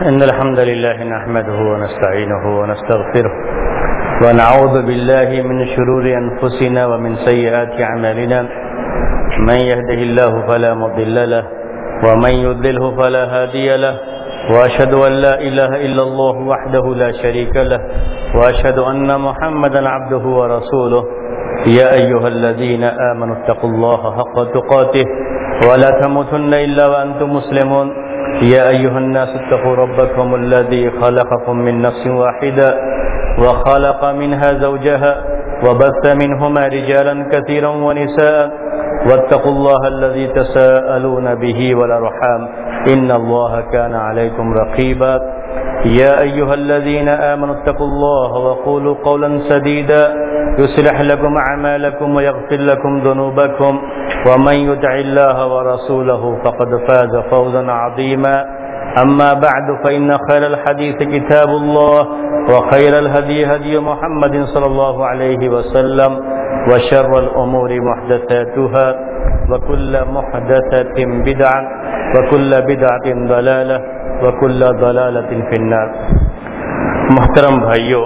إن الحمد لله نحمده ونستعينه ونستغفره ونعوذ بالله من شرور أنفسنا ومن سيئات أعمالنا من يهده الله فلا مضل له ومن يضلله فلا هادي له وأشهد أن لا إله إلا الله وحده لا شريك له وأشهد أن محمدا عبده ورسوله يا أيها الذين آمنوا اتقوا الله حق تقاته ولا تموتن إلا وأنتم مسلمون يا أيها الناس اتقوا ربكم الذي خلقكم من نفس واحدة وخلق منها زوجها وبث منهما رجالا كثيرا ونساء واتقوا الله الذي تساءلون به والأرحام إن الله كان عليكم رقيبا يا أيها الذين آمنوا اتقوا الله وقولوا قولا سديدا يصلح لكم أعمالكم ويغفر لكم ذنوبكم ومن يطع الله ورسوله فقد فاز فوزا عظيما أما بعد فإن خير الحديث كتاب الله وخير الهدي هدي محمد صلى الله عليه وسلم وشر الأمور محدثاتها وكل محدثة بدعة وكل بدعة ضلالة وكل ضلالة في النار۔ محترم بھائیو،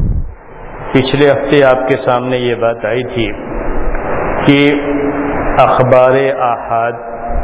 پچھلے ہفتے آپ کے سامنے یہ بات آئی تھی کہ اخبار آحاد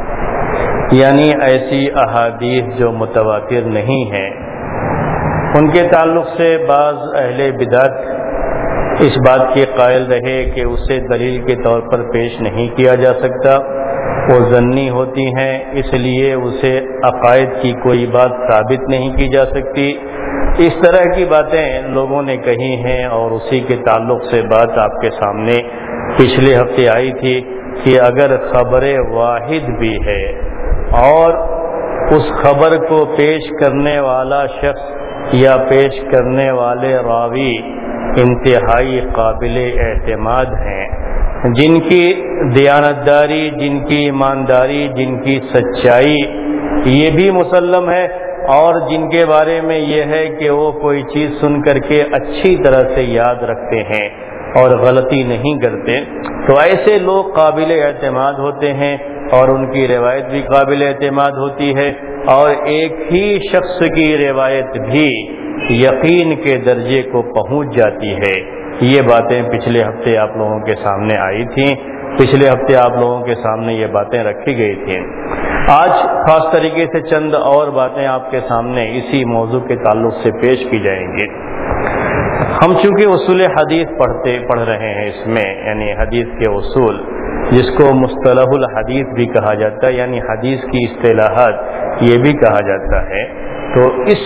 یعنی ایسی احادیث جو متواتر نہیں ہیں، ان کے تعلق سے بعض اہل بدعت اس بات کے قائل رہے کہ اسے دلیل کے طور پر پیش نہیں کیا جا سکتا، وہ ظنی ہوتی ہیں، اس لیے اسے عقائد کی کوئی بات ثابت نہیں کی جا سکتی۔ اس طرح کی باتیں لوگوں نے کہی ہیں، اور اسی کے تعلق سے بات آپ کے سامنے پچھلے ہفتے آئی تھی کہ اگر خبر واحد بھی ہے اور اس خبر کو پیش کرنے والا شخص یا پیش کرنے والے راوی انتہائی قابل اعتماد ہیں، جن کی دیانتداری، جن کی ایمانداری، جن کی سچائی یہ بھی مسلم ہے، اور جن کے بارے میں یہ ہے کہ وہ کوئی چیز سن کر کے اچھی طرح سے یاد رکھتے ہیں اور غلطی نہیں کرتے، تو ایسے لوگ قابل اعتماد ہوتے ہیں اور ان کی روایت بھی قابل اعتماد ہوتی ہے، اور ایک ہی شخص کی روایت بھی یقین کے درجے کو پہنچ جاتی ہے۔ یہ باتیں پچھلے ہفتے آپ لوگوں کے سامنے آئی تھیں، پچھلے ہفتے آپ لوگوں کے سامنے یہ باتیں رکھی گئی تھیں۔ آج خاص طریقے سے چند اور باتیں آپ کے سامنے اسی موضوع کے تعلق سے پیش کی جائیں گی۔ ہم چونکہ اصول حدیث پڑھ رہے ہیں، اس میں یعنی حدیث کے اصول، جس کو مصطلح الحدیث بھی کہا جاتا ہے، یعنی حدیث کی اصطلاحات یہ بھی کہا جاتا ہے، تو اس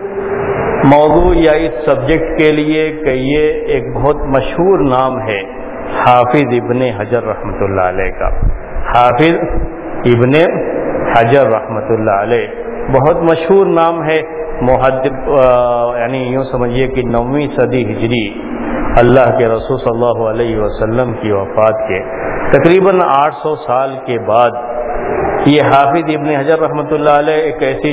موضوع یا اس سبجیکٹ کے لیے کہ یہ ایک بہت مشہور نام ہے حافظ ابن حجر رحمۃ اللہ علیہ کا۔ حافظ ابن حجر رحمۃ اللہ علیہ بہت مشہور نام ہے، محدث، یعنی یوں سمجھیے کہ 9ویں صدی ہجری، اللہ کے رسول صلی اللہ علیہ وسلم کی وفات کے تقریباً 800 سال کے بعد یہ حافظ ابن حجر رحمۃ اللہ علیہ ایک ایسی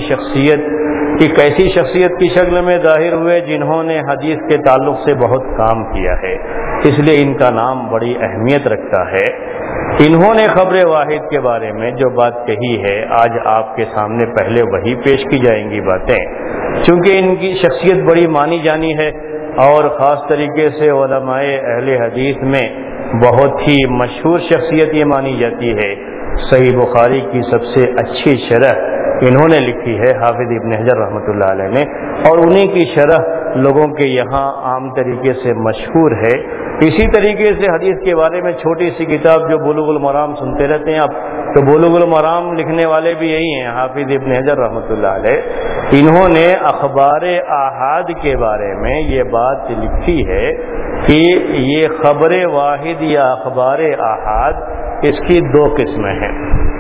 شخصیت کی شکل میں ظاہر ہوئے جنہوں نے حدیث کے تعلق سے بہت کام کیا ہے، اس لیے ان کا نام بڑی اہمیت رکھتا ہے۔ انہوں نے خبر واحد کے بارے میں جو بات کہی ہے، آج آپ کے سامنے پہلے وہی پیش کی جائیں گی باتیں، چونکہ ان کی شخصیت بڑی مانی جانی ہے، اور خاص طریقے سے علماء اہل حدیث میں بہت ہی مشہور شخصیت یہ مانی جاتی ہے۔ صحیح بخاری کی سب سے اچھی شرح انہوں نے لکھی ہے، حافظ ابن حجر رحمۃ اللہ علیہ نے، اور انہی کی شرح لوگوں کے یہاں عام طریقے سے مشہور ہے۔ اسی طریقے سے حدیث کے بارے میں چھوٹی سی کتاب جو بلوغ المرام سنتے رہتے ہیں آپ، تو بلوغ المرام لکھنے والے بھی یہی ہیں، حافظ ابن حجر رحمۃ اللہ علیہ۔ انہوں نے اخبار آحاد کے بارے میں یہ بات لکھی ہے کہ یہ خبر واحد یا اخبار آحاد اس کی دو قسمیں ہیں،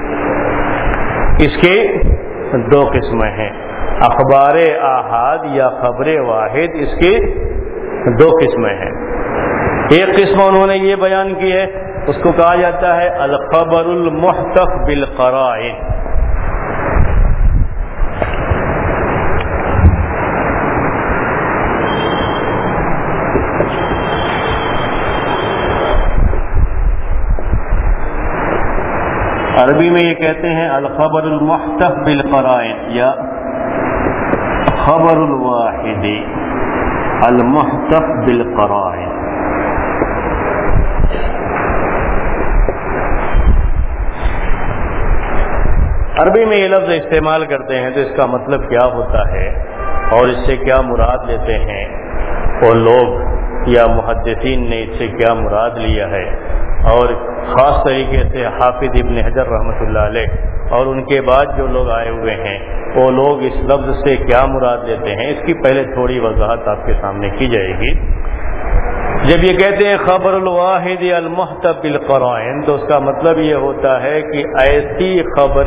اخبار آحاد یا خبر واحد اس کی دو قسمیں ہیں۔ ایک قسم انہوں نے یہ بیان کی ہے، اس کو کہا جاتا ہے الخبر المحتف بالقرائن۔ عربی میں یہ کہتے ہیں الخبر المحتف بالقرائن، یا خبر الواحد المحتف بالقرائن. عربی میں یہ لفظ استعمال کرتے ہیں تو اس کا مطلب کیا ہوتا ہے اور اس سے کیا مراد لیتے ہیں وہ لوگ یا محدثین نے اس سے کیا مراد لیا ہے، اور خاص طریقے سے حافظ ابن حجر رحمۃ اللہ علیہ اور ان کے بعد جو لوگ آئے ہوئے ہیں وہ لوگ اس لفظ سے کیا مراد لیتے ہیں، اس کی پہلے تھوڑی وضاحت آپ کے سامنے کی جائے گی. جب یہ کہتے ہیں خبر الواحد المحتف بالقرائن تو اس کا مطلب یہ ہوتا ہے کہ ایسی خبر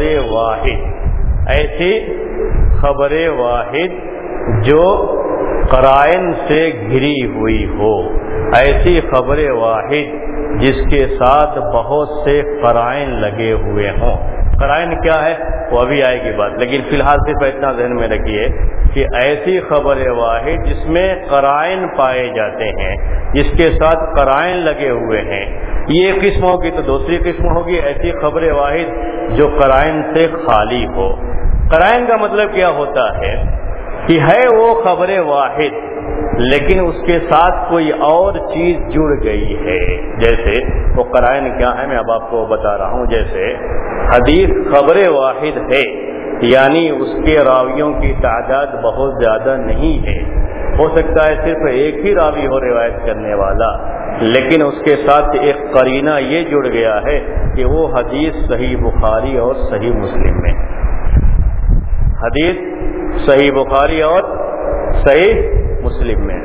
واحد جو قرائن سے گھری ہوئی ہو، ایسی خبر واحد جس کے ساتھ بہت سے قرائن لگے ہوئے ہوں. قرائن کیا ہے وہ ابھی آئے گی بات، لیکن فی الحال صرف اتنا ذہن میں رکھیے کہ ایسی خبر واحد جس میں قرائن پائے جاتے ہیں، جس کے ساتھ قرائن لگے ہوئے ہیں. یہ ایک قسم ہوگی تو دوسری قسم ہوگی ایسی خبر واحد جو قرائن سے خالی ہو. قرائن کا مطلب کیا ہوتا ہے کہ ہے وہ خبر واحد لیکن اس کے ساتھ کوئی اور چیز جڑ گئی ہے. جیسے وہ قرائن کیا ہے میں اب آپ کو بتا رہا ہوں. جیسے حدیث خبر واحد ہے یعنی اس کے راویوں کی تعداد بہت زیادہ نہیں ہے، ہو سکتا ہے صرف ایک ہی راوی ہو روایت کرنے والا، لیکن اس کے ساتھ ایک قرینہ یہ جڑ گیا ہے کہ وہ حدیث صحیح بخاری اور صحیح مسلم میں، حدیث صحیح بخاری اور صحیح مسلم میں.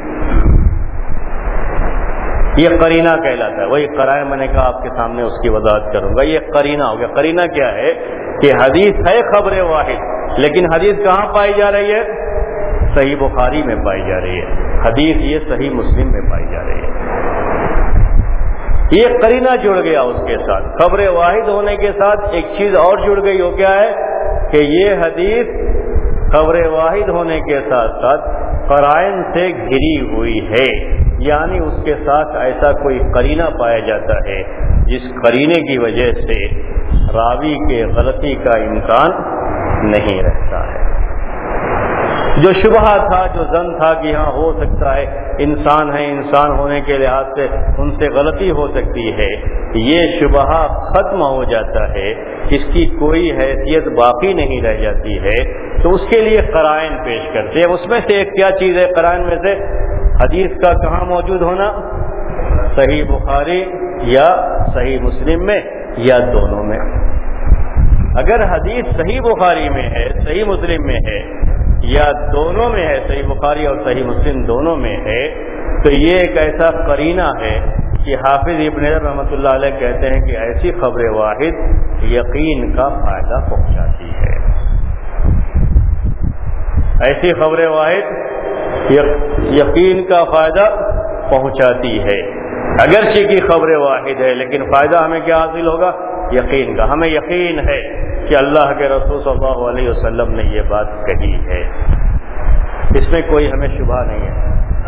یہ قرینہ کہلاتا ہے. وہی قرائن میں نے کہا آپ کے سامنے اس کی وضاحت کروں گا. یہ قرینہ ہو گیا. قرینہ کیا ہے کہ حدیث ہے خبر واحد لیکن حدیث کہاں پائی جا رہی ہے؟ صحیح بخاری میں پائی جا رہی ہے. حدیث یہ صحیح مسلم میں پائی جا رہی ہے. یہ قرینہ جڑ گیا اس کے ساتھ. خبر واحد ہونے کے ساتھ ایک چیز اور جڑ گئی. وہ کیا ہے کہ یہ حدیث خبر واحد ہونے کے ساتھ ساتھ قرائن سے گھری ہوئی ہے، یعنی اس کے ساتھ ایسا کوئی قرینہ پایا جاتا ہے جس قرینے کی وجہ سے راوی کے غلطی کا امکان نہیں رہتا ہے. جو شبہ تھا، جو ظن تھا کہ ہاں ہو سکتا ہے انسان ہے، انسان ہونے کے لحاظ سے ان سے غلطی ہو سکتی ہے، یہ شبہ ختم ہو جاتا ہے، اس کی کوئی حیثیت باقی نہیں رہ جاتی ہے. تو اس کے لیے قرائن پیش کرتے ہیں. اس میں سے ایک کیا چیز ہے؟ قرائن میں سے حدیث کا کہاں موجود ہونا؟ صحیح بخاری یا صحیح مسلم میں یا دونوں میں. اگر حدیث صحیح بخاری میں ہے، صحیح مسلم میں ہے یا دونوں میں ہے، صحیح بخاری اور صحیح مسلم دونوں میں ہے، تو یہ ایک ایسا قرینہ ہے کہ حافظ ابن حجر رحمۃ اللہ علیہ کہتے ہیں کہ ایسی خبر واحد یقین کا فائدہ پہنچاتی ہے. ایسی خبر واحد یقین کا فائدہ پہنچاتی ہے. اگرچہ کی خبر واحد ہے لیکن فائدہ ہمیں کیا حاصل ہوگا؟ یقین کا. ہمیں یقین ہے کہ اللہ کے رسول صلی اللہ علیہ وسلم نے یہ بات کہی ہے، اس میں کوئی ہمیں شبہ نہیں ہے.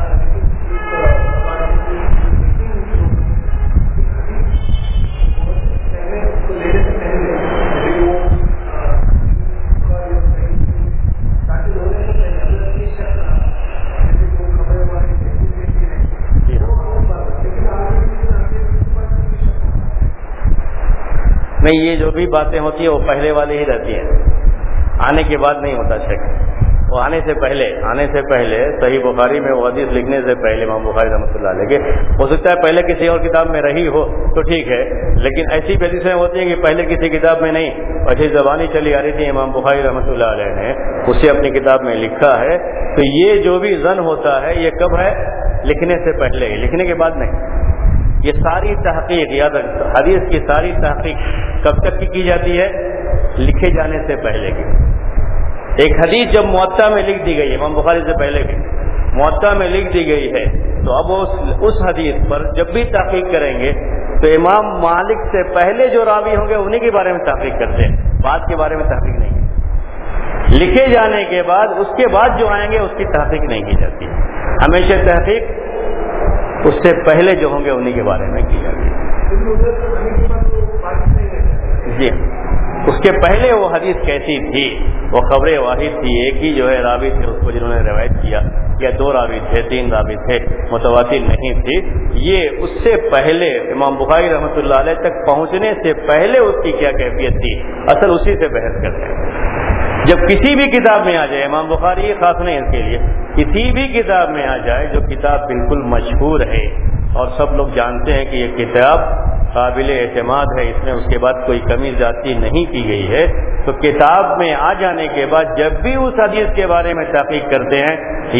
نہیں، یہ جو بھی باتیں ہوتی ہیں وہ پہلے والی ہی رہتی ہیں، آنے کے بعد نہیں ہوتا شک. وہ آنے سے پہلے صحیح بخاری میں وہ حدیث لکھنے سے پہلے امام بخاری رحمۃ اللہ علیہ کے ہو سکتا ہے پہلے کسی اور کتاب میں رہی ہو تو ٹھیک ہے، لیکن ایسی حدیثیں ہوتی ہیں کہ پہلے کسی کتاب میں نہیں، ایسی زبانی چلی آ رہی تھی، امام بخاری رحمۃ اللہ علیہ نے اسے اپنی کتاب میں لکھا ہے. تو یہ جو بھی ظن ہوتا ہے یہ کب ہے؟ لکھنے سے پہلے ہی، لکھنے کے بعد نہیں. یہ ساری تحقیق، یاد رکھ، حدیث کی ساری تحقیق کب تک کی جاتی ہے؟ لکھے جانے سے پہلے کی. ایک حدیث جب موطا میں لکھ دی گئی ہے، امام بخاری سے پہلے کی موطا میں لکھ دی گئی ہے، تو اب اس حدیث پر جب بھی تحقیق کریں گے تو امام مالک سے پہلے جو راوی ہوں گے انہی کے بارے میں تحقیق کرتے ہیں، بعد کے بارے میں تحقیق نہیں. لکھے جانے کے بعد اس کے بعد جو آئیں گے اس کی تحقیق نہیں کی جاتی. ہمیشہ تحقیق اس سے پہلے جو ہوں گے انہی کے بارے میں کی جاتی ہے. جی اس کے پہلے وہ حدیث کیسی تھی؟ وہ خبر واحد تھی، ایک ہی جو ہے راوی تھے اس کو جنہوں نے روایت کیا، یا 2 راوی تھے، 3 راوی تھے، متواتر نہیں تھی۔ یہ اس سے پہلے امام بخاری رحمۃ اللہ علیہ تک پہنچنے سے پہلے اس کی کیا کیفیت تھی، اصل اسی سے بحث کرتے ہیں۔ جب کسی بھی کتاب میں آ جائے، امام بخاری یہ خاص نہیں اس کے لیے، کسی بھی کتاب میں آ جائے جو کتاب بالکل مشہور ہے اور سب لوگ جانتے ہیں کہ یہ کتاب قابل اعتماد ہے، اس میں اس کے بعد کوئی کمی زیادتی نہیں کی گئی ہے، تو کتاب میں آ جانے کے بعد جب بھی اس حدیث کے بارے میں تحقیق کرتے ہیں،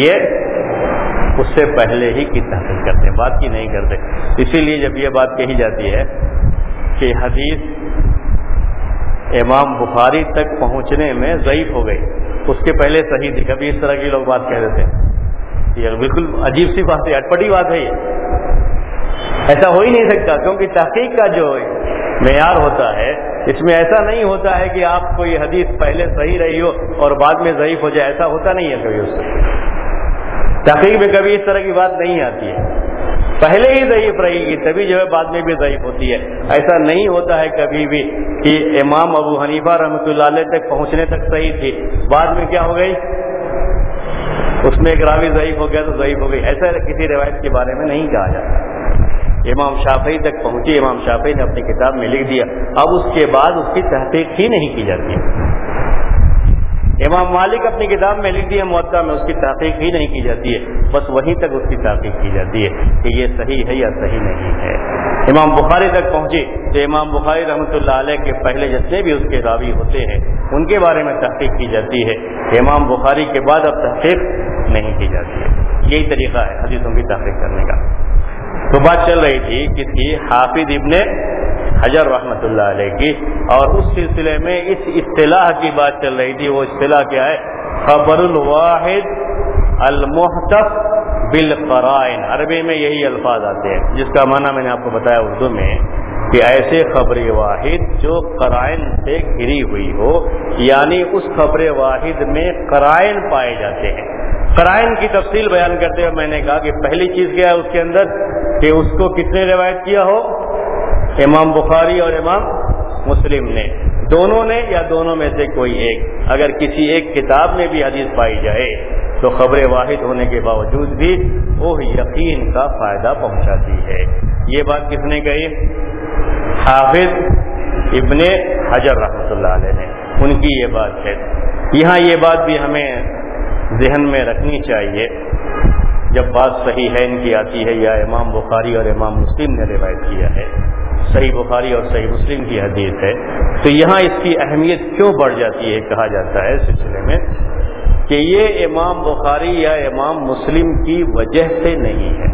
یہ اس سے پہلے ہی کی تحقیق کرتے ہیں، بات کی نہیں کرتے۔ اسی لیے جب یہ بات کہی جاتی ہے کہ حدیث امام بخاری تک پہنچنے میں ضعیف ہو گئی، اس کے پہلے صحیح تھی، کبھی اس طرح کی لوگ بات کہہ دیتے ہیں، یہ بالکل عجیب سی بات ہے، اٹپٹی بات ہے یہ، ایسا ہو ہی نہیں سکتا، کیونکہ تحقیق کا جو معیار ہوتا ہے اس میں ایسا نہیں ہوتا ہے کہ آپ کو یہ حدیث پہلے صحیح رہی ہو اور بعد میں ضعیف ہو جائے، ایسا ہوتا نہیں ہے کبھی، اس سے تحقیق میں کبھی اس طرح کی بات نہیں آتی ہے، پہلے ہی ضعیف رہے گی تبھی جو ہے بعد میں بھی ضعیف ہوتی ہے، ایسا نہیں ہوتا ہے کبھی بھی کہ امام ابو حنیفہ رحمۃ اللہ علیہ تک پہنچنے تک صحیح تھی، بعد میں کیا ہو گئی، اس میں ایک راوی ضعیف ہو گیا تو ضعیف ہو گئی، ایسا کسی روایت کے بارے میں نہیں کہا جاتا۔ امام شافعی تک پہنچی، امام شافعی نے اپنی کتاب میں لکھ دیا، اب اس کے بعد اس کی تحقیق ہی نہیں کی جاتی ہے۔ امام مالک اپنی کتاب میں لکھ دیا موطا میں، اس کی تحقیق ہی نہیں کی جاتی ہے، بس وہیں تک اس کی تحقیق کی جاتی ہے کہ یہ صحیح ہے یا صحیح نہیں ہے۔ امام بخاری تک پہنچی تو امام بخاری رحمۃ اللہ علیہ کے پہلے جتنے بھی اس کے راوی ہوتے ہیں ان کے بارے میں تحقیق کی جاتی ہے، امام بخاری کے بعد اب تحقیق نہیں کی جاتی ہے۔ یہی طریقہ ہے حدیثوں کی تحقیق کرنے کا۔ تو بات چل رہی تھی کسی حافظ ابن حجر رحمۃ اللہ علیہ کی، اور اس سلسلے میں اس اصطلاح کی بات چل رہی تھی۔ وہ اصطلاح کیا ہے؟ خبر الواحد المحتف بالقرائن، عربی میں یہی الفاظ آتے ہیں، جس کا معنی میں نے آپ کو بتایا اردو میں کہ ایسے خبر واحد جو قرائن سے گھری ہوئی ہو، یعنی اس خبر واحد میں قرائن پائے جاتے ہیں۔ قرائن کی تفصیل بیان کرتے ہوئے میں نے کہا کہ پہلی چیز کیا ہے اس کے اندر کہ اس کو کس نے روایت کیا ہو؟ امام بخاری اور امام مسلم نے، دونوں نے یا دونوں میں سے کوئی ایک۔ اگر کسی ایک کتاب میں بھی حدیث پائی جائے تو خبر واحد ہونے کے باوجود بھی وہ یقین کا فائدہ پہنچاتی ہے۔ یہ بات کس نے کہی؟ حافظ ابن حجر رحمۃ اللہ علیہ نے، ان کی یہ بات ہے۔ یہاں یہ بات بھی ہمیں ذہن میں رکھنی چاہیے جب بات صحیح ہے ان کی آتی ہے یا امام بخاری اور امام مسلم نے روایت کیا ہے، صحیح بخاری اور صحیح مسلم کی حدیث ہے، تو یہاں اس کی اہمیت کیوں بڑھ جاتی ہے؟ کہا جاتا ہے اس سلسلے میں کہ یہ امام بخاری یا امام مسلم کی وجہ سے نہیں ہے،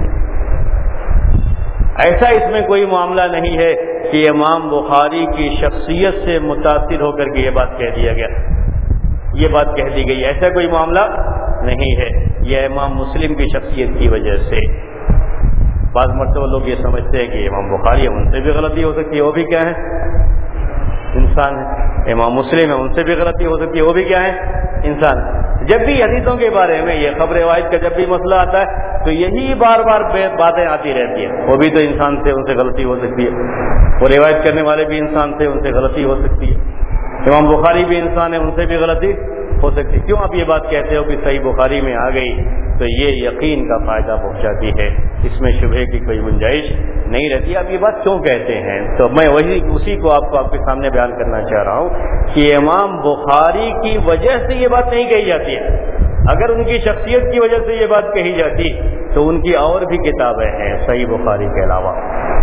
ایسا اس میں کوئی معاملہ نہیں ہے کہ امام بخاری کی شخصیت سے متاثر ہو کر کے یہ بات کہہ دیا گیا، یہ بات کہہ دی گئی، ایسا کوئی معاملہ نہیں ہے، یہ امام مسلم کی شخصیت کی وجہ سے۔ بعض مرتبہ لوگ یہ سمجھتے ہیں کہ امام بخاری ہے، ان سے بھی غلطی ہو سکتی ہے، وہ بھی کیا ہے؟ انسان ہے۔ امام مسلم ہے، ان سے بھی غلطی ہو سکتی ہے، وہ بھی کیا ہے؟ انسان ہے۔ جب بھی حدیثوں کے بارے میں یہ خبر واحد کا جب بھی مسئلہ آتا ہے تو یہی بار بار باتیں آتی رہتی ہیں، وہ بھی تو انسان سے، ان سے غلطی ہو سکتی ہے، وہ روایت کرنے والے بھی انسان سے، ان سے غلطی ہو سکتی ہے، امام بخاری بھی انسان ہے، ان سے بھی غلطی ہو سکتی ہے۔ کیوں آپ یہ بات کہتے ہو کہ صحیح بخاری میں آ گئی تو یہ یقین کا فائدہ پہنچاتی ہے، اس میں شبہے کی کوئی گنجائش نہیں رہتی، آپ یہ بات کیوں کہتے ہیں؟ تو میں اسی کو آپ کے سامنے بیان کرنا چاہ رہا ہوں کہ امام بخاری کی وجہ سے یہ بات نہیں کہی جاتی ہے، اگر ان کی شخصیت کی وجہ سے یہ بات کہی جاتی تو ان کی اور بھی کتابیں ہیں صحیح بخاری کے علاوہ،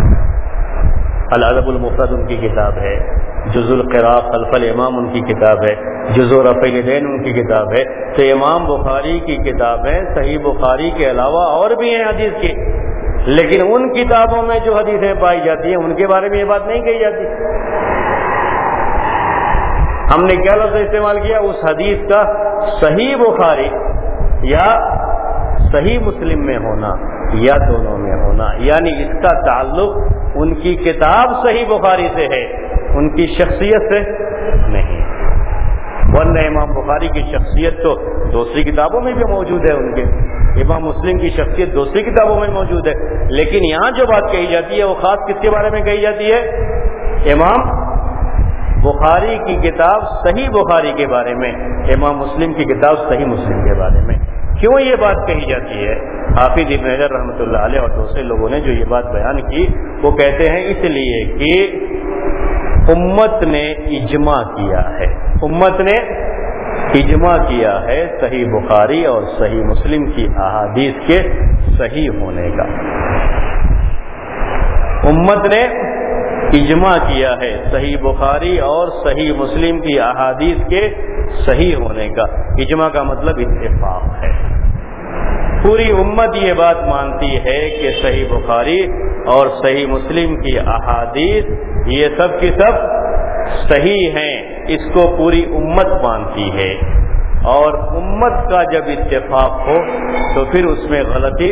الادب المفرد ان کی کتاب ہے، جز القراء خلف الامام ان کی کتاب ہے، جز رفع الیدین ان کی کتاب ہے، تو امام بخاری کی کتابیں صحیح بخاری کے علاوہ اور بھی ہیں حدیث کی، لیکن ان کتابوں میں جو حدیثیں پائی جاتی ہیں ان کے بارے میں یہ بات نہیں کہی جاتی۔ ہم نے کیا لفظ استعمال کیا؟ اس حدیث کا صحیح بخاری یا صحیح مسلم میں ہونا یا دونوں میں ہونا، یعنی اس کا تعلق ان کی کتاب صحیح بخاری سے ہے، ان کی شخصیت سے نہیں، ورنہ امام بخاری کی شخصیت تو دوسری کتابوں میں بھی موجود ہے، ان کے امام مسلم کی شخصیت دوسری کتابوں میں موجود ہے، لیکن یہاں جو بات کہی جاتی ہے وہ خاص کس کے بارے میں کہی جاتی ہے؟ امام بخاری کی کتاب صحیح بخاری کے بارے میں، امام مسلم کی کتاب صحیح مسلم کے بارے میں کیوں یہ بات کہی جاتی ہے؟ حافظ ابن حجر رحمۃ اللہ علیہ اور دوسرے لوگوں نے جو یہ بات بیان کی وہ کہتے ہیں اس لیے کہ امت نے اجماع کیا ہے، امت نے اجماع کیا ہے صحیح بخاری اور صحیح مسلم کی احادیث کے صحیح ہونے کا، امت نے اجماع کیا ہے صحیح بخاری اور صحیح مسلم کی احادیث کے صحیح ہونے کا۔ اجماع کا مطلب اتفاق ہے، پوری امت یہ بات مانتی ہے کہ صحیح بخاری اور صحیح مسلم کی احادیث یہ سب کی سب صحیح ہیں، اس کو پوری امت مانتی ہے، اور امت کا جب اتفاق ہو تو پھر اس میں غلطی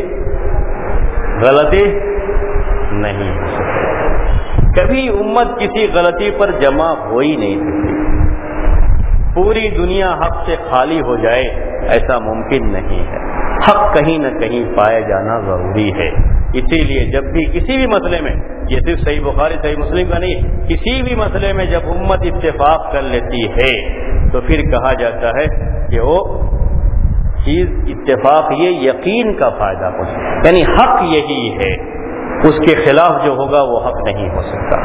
نہیں ہو سکتی، کبھی امت کسی غلطی پر جمع ہو ہی نہیں سکتی، پوری دنیا حق سے خالی ہو جائے ایسا ممکن نہیں ہے، حق کہیں نہ کہیں پایا جانا ضروری ہے۔ اسی لیے جب بھی کسی بھی مسئلے میں، یہ صرف صحیح بخاری صحیح مسلم کا نہیں، کسی بھی مسئلے میں جب امت اتفاق کر لیتی ہے تو پھر کہا جاتا ہے کہ وہ چیز اتفاق یہ یقین کا فائدہ پہنچے، یعنی حق یہی ہے، اس کے خلاف جو ہوگا وہ حق نہیں ہو سکتا۔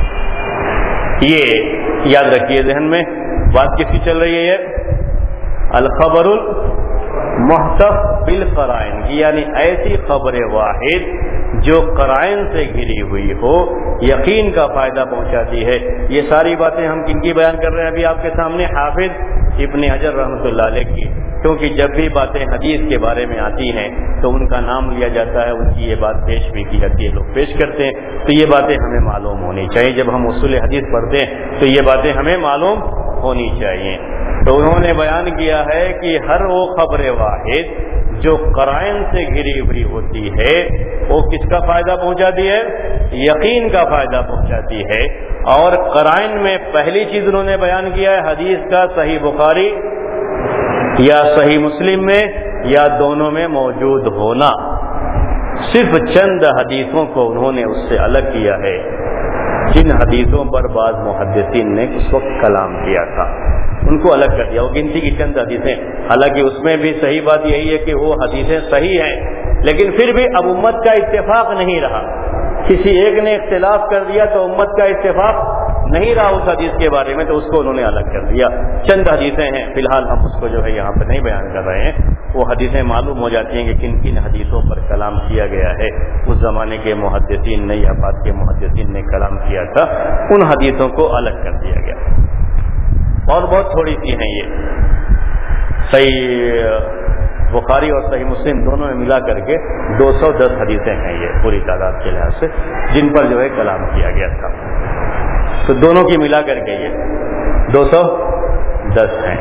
یہ یاد رکھیے ذہن میں، بات کس کی چل رہی ہے؟ یہ الخبر المحتف بالقرائن، یعنی ایسی خبر واحد جو قرائن سے گھری ہوئی ہو، یقین کا فائدہ پہنچاتی ہے۔ یہ ساری باتیں ہم کن کی بیان کر رہے ہیں ابھی آپ کے سامنے؟ حافظ ابن حجر رحمۃ اللہ علیہ کی، کیونکہ جب بھی باتیں حدیث کے بارے میں آتی ہیں تو ان کا نام لیا جاتا ہے، ان کی یہ بات پیش بھی کی جاتی ہے، لوگ پیش کرتے ہیں، تو یہ باتیں ہمیں معلوم ہونی چاہیے۔ جب ہم اصول حدیث پڑھتے ہیں تو یہ باتیں ہمیں معلوم ہونی چاہیے۔ تو انہوں نے بیان کیا ہے کہ ہر وہ خبر واحد جو قرائن سے گھری ہوئی ہوتی ہے وہ کس کا فائدہ پہنچاتی ہے؟ یقین کا فائدہ پہنچاتی ہے۔ اور قرائن میں پہلی چیز انہوں نے بیان کیا ہے حدیث کا صحیح بخاری یا صحیح مسلم میں یا دونوں میں موجود ہونا۔ صرف چند حدیثوں کو انہوں نے اس سے الگ کیا ہے جن حدیثوں پر بعض محدثین نے اس وقت کلام کیا تھا، ان کو الگ کر دیا۔ وہ گنتی کی چند حدیثیں، حالانکہ اس میں بھی صحیح بات یہی ہے کہ وہ حدیثیں صحیح ہیں، لیکن پھر بھی اب امت کا اتفاق نہیں رہا، کسی ایک نے اختلاف کر دیا تو امت کا اتفاق نہیں رہا اس حدیث کے بارے میں، تو اس کو انہوں نے الگ کر دیا۔ چند حدیثیں ہیں، فی الحال ہم اس کو جو ہے یہاں پہ نہیں بیان کر رہے ہیں، وہ حدیثیں معلوم ہو جاتی ہیں کہ کن کن حدیثوں پر کلام کیا گیا ہے، اس زمانے کے محدثین نے یا بعد کے محدثین نے کلام کیا تھا، ان حدیثوں کو الگ کر دیا گیا۔ اور بہت تھوڑی سی ہیں یہ، صحیح بخاری اور صحیح مسلم دونوں میں ملا کر کے 210 حدیثیں ہیں یہ پوری تعداد کے لحاظ سے، جن پر جو ہے کلام کیا گیا تھا، تو دونوں کی ملا کر کے یہ 210 ہیں۔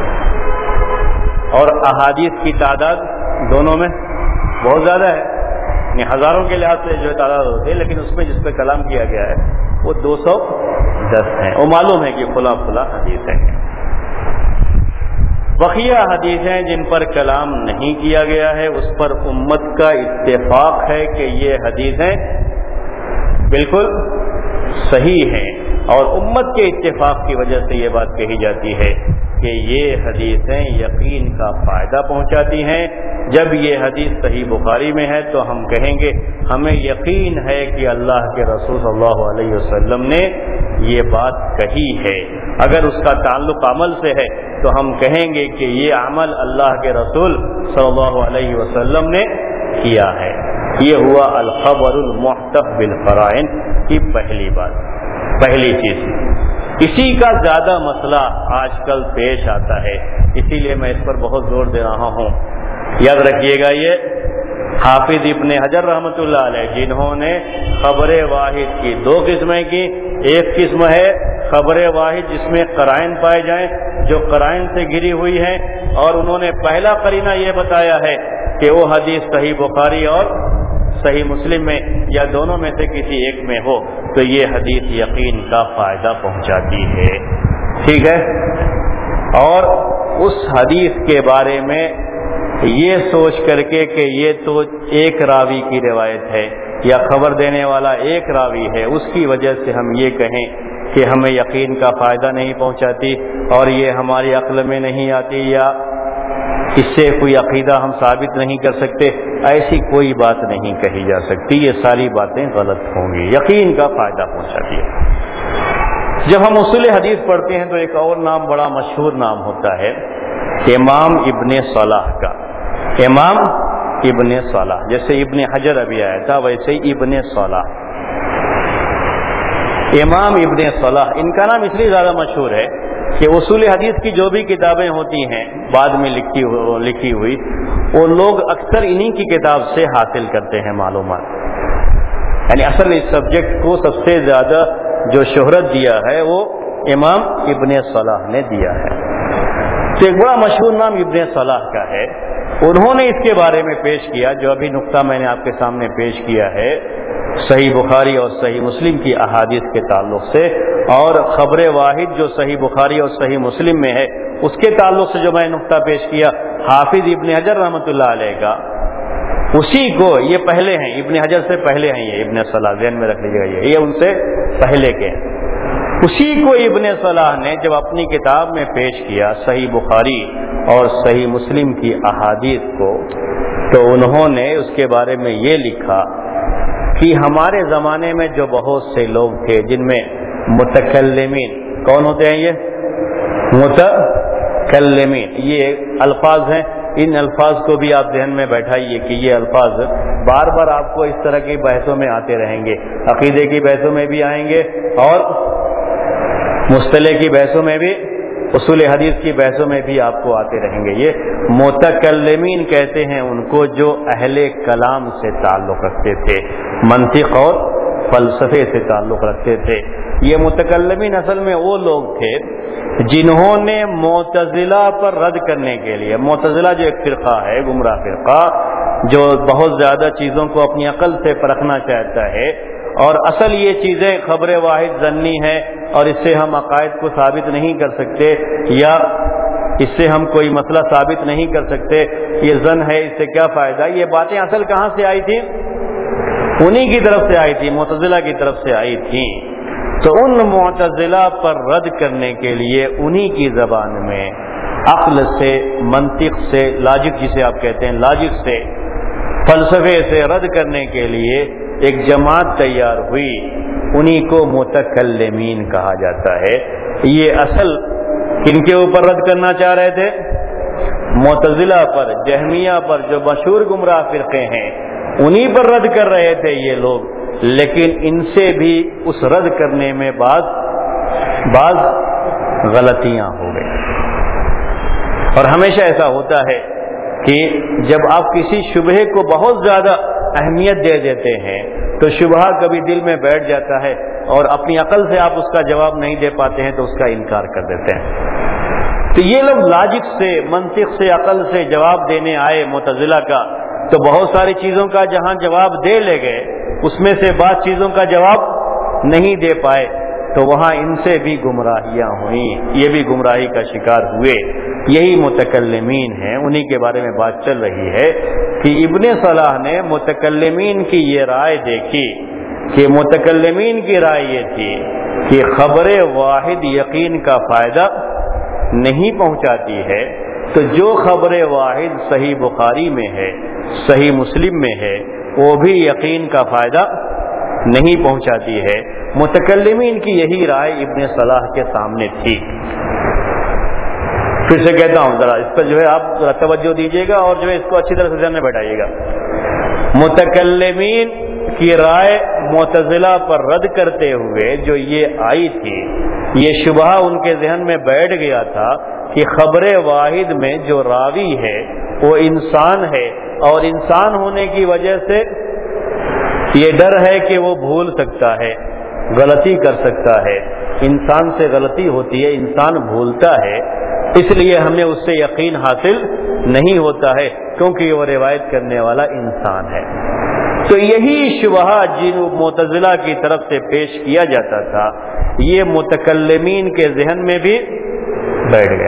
اور احادیث کی تعداد دونوں میں بہت زیادہ ہے، یعنی ہزاروں کے لحاظ سے جو ہے تعداد ہوتی ہے، لیکن اس میں جس پہ کلام کیا گیا ہے وہ 210 ہیں۔ وہ معلوم ہے کہ فلاں فلاں حدیثیں ہیں۔ بقیہ حدیثیں جن پر کلام نہیں کیا گیا ہے اس پر امت کا اتفاق ہے کہ یہ حدیثیں بالکل صحیح ہیں، اور امت کے اتفاق کی وجہ سے یہ بات کہی جاتی ہے کہ یہ حدیثیں یقین کا فائدہ پہنچاتی ہیں۔ جب یہ حدیث صحیح بخاری میں ہے تو ہم کہیں گے ہمیں یقین ہے کہ اللہ کے رسول صلی اللہ علیہ وسلم نے یہ بات کہی ہے۔ اگر اس کا تعلق عمل سے ہے تو ہم کہیں گے کہ یہ عمل اللہ کے رسول صلی اللہ علیہ وسلم نے کیا ہے۔ یہ ہوا الخبر المحتف بالقرائن کی پہلی بات، پہلی چیز۔ اسی کا زیادہ مسئلہ آج کل پیش آتا ہے، اسی لیے میں اس پر بہت زور دے رہا ہوں۔ یاد رکھیے گا، یہ حافظ ابن حجر رحمۃ اللہ علیہ جنہوں نے خبر واحد کی دو قسمیں کی، ایک قسم ہے خبر واحد جس میں قرائن پائے جائیں جو قرائن سے گھری ہوئی ہیں، اور انہوں نے پہلا قرینہ یہ بتایا ہے کہ وہ حدیث صحیح بخاری اور صحیح مسلم میں یا دونوں میں سے کسی ایک میں ہو تو یہ حدیث یقین کا فائدہ پہنچاتی ہے، ٹھیک ہے۔ اور اس حدیث کے بارے میں یہ سوچ کر کے کہ یہ تو ایک راوی کی روایت ہے یا خبر دینے والا ایک راوی ہے، اس کی وجہ سے ہم یہ کہیں کہ ہمیں یقین کا فائدہ نہیں پہنچاتی اور یہ ہماری عقل میں نہیں آتی یا اس سے کوئی عقیدہ ہم ثابت نہیں کر سکتے، ایسی کوئی بات نہیں کہی جا سکتی، یہ ساری باتیں غلط ہوں گی، یقین کا فائدہ پہنچاتی ہے۔ جب ہم اصول حدیث پڑھتے ہیں تو ایک اور نام بڑا مشہور نام ہوتا ہے امام ابن صلاح کا، امام ابن صلاح، جیسے ابن حجر ابھی آیا تھا ویسے ہی ابن صلاح، امام ابن صلاح۔ ان کا نام اس لیے زیادہ مشہور ہے کہ اصول حدیث کی جو بھی کتابیں ہوتی ہیں بعد میں لکھی ہوئی، وہ لوگ اکثر انہی کی کتاب سے حاصل کرتے ہیں معلومات، یعنی اصل اس سبجیکٹ کو سب سے زیادہ جو شہرت دیا ہے وہ امام ابن صلاح نے دیا ہے۔ تو ایک بڑا مشہور نام ابن صلاح کا ہے، انہوں نے اس کے بارے میں پیش کیا جو ابھی نقطہ میں نے آپ کے سامنے پیش کیا ہے صحیح بخاری اور صحیح مسلم کی احادیث کے تعلق سے، اور خبر واحد جو صحیح بخاری اور صحیح مسلم میں ہے اس کے تعلق سے جو میں نقطہ پیش کیا حافظ ابن حجر رحمۃ اللہ علیہ کا، اسی کو یہ پہلے ہیں، ابن حجر سے پہلے ہیں یہ ابن صلاح، ذہن میں رکھ لیجیے گا، یہ ان سے پہلے کے ہیں۔ اسی کو ابن صلاح نے جب اپنی کتاب میں پیش کیا صحیح بخاری اور صحیح مسلم کی احادیث کو، تو انہوں نے اس کے بارے میں یہ لکھا کہ ہمارے زمانے میں جو بہت سے لوگ تھے جن میں متکلمین، کون ہوتے ہیں یہ متکلمین، یہ الفاظ ہیں، ان الفاظ کو بھی آپ ذہن میں بیٹھائیے کہ یہ الفاظ بار بار آپ کو اس طرح کی بحثوں میں آتے رہیں گے، عقیدے کی بحثوں میں بھی آئیں گے اور مصطلح کی بحثوں میں بھی، اصول حدیث کی بحثوں میں بھی آپ کو آتے رہیں گے۔ یہ متکلمین کہتے ہیں ان کو جو اہل کلام سے تعلق رکھتے تھے، منطق اور فلسفے سے تعلق رکھتے تھے۔ یہ متکلمین اصل میں وہ لوگ تھے جنہوں نے معتزلہ پر رد کرنے کے لیے، معتزلہ جو ایک فرقہ ہے، گمراہ فرقہ جو بہت زیادہ چیزوں کو اپنی عقل سے پرکھنا چاہتا ہے، اور اصل یہ چیزیں خبر واحد ظنی ہے اور اس سے ہم عقائد کو ثابت نہیں کر سکتے یا اس سے ہم کوئی مسئلہ ثابت نہیں کر سکتے، یہ ظن ہے، اس سے کیا فائدہ، یہ باتیں اصل کہاں سے آئی تھی؟ انہی کی طرف سے آئی تھی، معتزلہ کی طرف سے آئی تھی۔ تو ان معتزلہ پر رد کرنے کے لیے انہی کی زبان میں عقل سے، منطق سے، لاجک جسے آپ کہتے ہیں، لاجک سے، فلسفے سے رد کرنے کے لیے ایک جماعت تیار ہوئی، انہی کو متکلمین کہا جاتا ہے۔ یہ اصل کن کے اوپر رد کرنا چاہ رہے تھے؟ معتزلہ پر، جہمیہ پر، جو مشہور گمراہ فرقے ہیں انہی پر رد کر رہے تھے یہ لوگ، لیکن ان سے بھی اس رد کرنے میں بعض غلطیاں ہو گئی۔ اور ہمیشہ ایسا ہوتا ہے کہ جب آپ کسی شبہے کو بہت زیادہ اہمیت دے دیتے ہیں تو شبہہ کبھی دل میں بیٹھ جاتا ہے اور اپنی عقل سے آپ اس کا جواب نہیں دے پاتے ہیں تو اس کا انکار کر دیتے ہیں۔ تو یہ لوگ لاجک سے، منطق سے، عقل سے جواب دینے آئے معتزلہ کا، تو بہت ساری چیزوں کا جہاں جواب دے لے گئے اس میں سے بعض چیزوں کا جواب نہیں دے پائے، تو وہاں ان سے بھی گمراہیاں ہوئیں، یہ بھی گمراہی کا شکار ہوئے۔ یہی متکلمین ہیں، انہی کے بارے میں بات چل رہی ہے کہ ابن صلاح نے متکلمین کی یہ رائے دیکھی کہ متکلمین کی رائے یہ تھی کہ خبر واحد یقین کا فائدہ نہیں پہنچاتی ہے، تو جو خبر واحد صحیح بخاری میں ہے، صحیح مسلم میں ہے، وہ بھی یقین کا فائدہ نہیں پہنچاتی ہے۔ متکلمین کی یہی رائے ابن صلاح کے سامنے تھی۔ پھر سے کہتا ہوں، ذرا اس پر جو ہے آپ ذرا توجہ دیجیے گا اور جو ہے اس کو اچھی طرح سے ذہن میں بیٹھائیے گا۔ متکلمین کی رائے معتزلہ پر رد کرتے ہوئے جو یہ آئی تھی، یہ شبہ ان کے ذہن میں بیٹھ گیا تھا کہ خبر واحد میں جو راوی ہے وہ انسان ہے، اور انسان ہونے کی وجہ سے یہ ڈر ہے کہ وہ بھول سکتا ہے، غلطی کر سکتا ہے، انسان سے غلطی ہوتی ہے، انسان بھولتا ہے، اس لیے ہمیں اس سے یقین حاصل نہیں ہوتا ہے کیونکہ وہ روایت کرنے والا انسان ہے۔ تو یہی شبہ جن معتزلہ کی طرف سے پیش کیا جاتا تھا، یہ متکلمین کے ذہن میں بھی بیٹھ گیا۔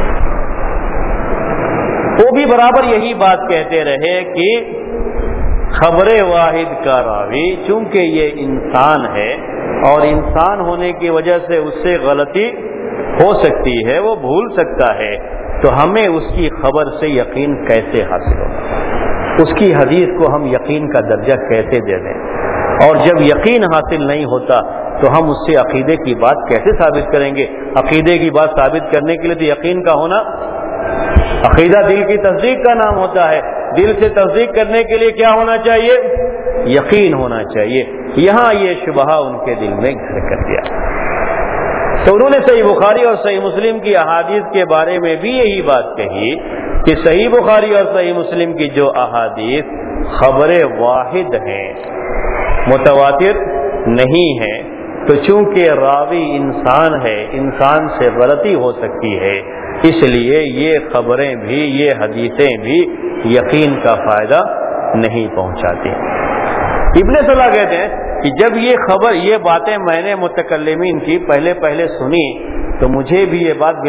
وہ بھی برابر یہی بات کہتے رہے کہ خبر واحد کا راوی چونکہ یہ انسان ہے اور انسان ہونے کی وجہ سے اس سے غلطی ہو سکتی ہے، وہ بھول سکتا ہے، تو ہمیں اس کی خبر سے یقین کیسے حاصل ہوگا؟ اس کی حدیث کو ہم یقین کا درجہ کیسے دے دیں؟ اور جب یقین حاصل نہیں ہوتا تو ہم اس سے عقیدے کی بات کیسے ثابت کریں گے؟ عقیدے کی بات ثابت کرنے کے لیے تو یقین کا ہونا، عقیدہ دل کی تصدیق کا نام ہوتا ہے، دل سے تصدیق کرنے کے لیے کیا ہونا چاہیے؟ یقین ہونا چاہیے۔ یہاں یہ شبہہ ان کے دل میں گھر کر گیا، تو انہوں نے صحیح بخاری اور صحیح مسلم کی احادیث کے بارے میں بھی یہی بات کہی کہ صحیح بخاری اور صحیح مسلم کی جو احادیث خبر واحد ہیں، متواتر نہیں ہیں، تو چونکہ راوی انسان ہے، انسان سے غلطی ہو سکتی ہے، اس لیے یہ خبریں بھی، یہ حدیثیں بھی یقین کا فائدہ نہیں پہنچاتی۔ ابن صلاح کہتے ہیں کہ جب یہ خبر، یہ باتیں میں نے متکلمین کی پہلے سنی تو مجھے بھی یہ بات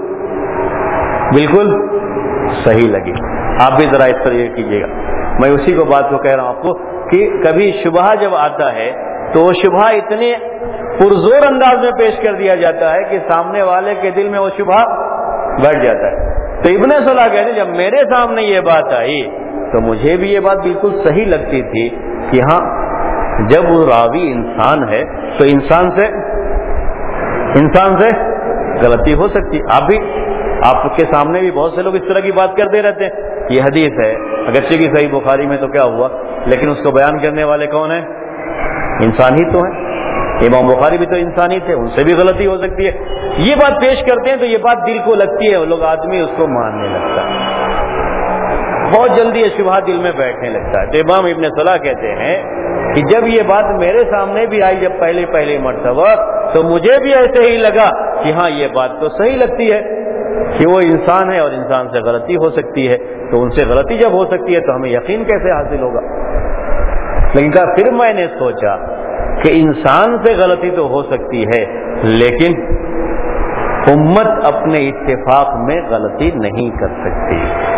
بالکل صحیح لگی۔ آپ بھی ذرا اس طرح یہ کیجیے گا، میں اسی کو بات کو کہہ رہا ہوں آپ کو کہ کبھی شبہ جب آتا ہے تو وہ شبہ اتنے پرزور انداز میں پیش کر دیا جاتا ہے کہ سامنے والے کے دل میں وہ شبہ بیٹھ جاتا ہے۔ تو ابن صلاح کہتے ہیں جب میرے سامنے یہ بات آئی تو مجھے بھی یہ بات بالکل صحیح لگتی تھی کہ ہاں جب وہ راوی انسان ہے تو انسان سے غلطی ہو سکتی۔ آپ کے سامنے بھی بہت سے لوگ اس طرح کی بات کرتے رہتے ہیں، یہ حدیث ہے اگرچہ کہ صحیح بخاری میں تو کیا ہوا، لیکن اس کو بیان کرنے والے کون ہیں؟ انسان ہی تو ہیں۔ امام بخاری بھی تو انسان ہی تھے، ان سے بھی غلطی ہو سکتی ہے۔ یہ بات پیش کرتے ہیں تو یہ بات دل کو لگتی ہے، وہ لوگ آدمی اس کو ماننے لگتا ہے، بہت جلدی یہ شبہ دل میں بیٹھنے لگتا ہے۔ تو امام ابن صلاح کہتے ہیں کہ جب یہ بات میرے سامنے بھی آئی جب پہلی مرتبہ، تو مجھے بھی ایسے ہی لگا کہ ہاں یہ بات تو صحیح لگتی ہے کہ وہ انسان ہے اور انسان سے غلطی ہو سکتی ہے، تو ان سے غلطی جب ہو سکتی ہے تو ہمیں یقین کیسے حاصل ہوگا؟ لیکن پھر میں نے سوچا کہ انسان سے غلطی تو ہو سکتی ہے، لیکن امت اپنے اتفاق میں غلطی نہیں کر سکتی۔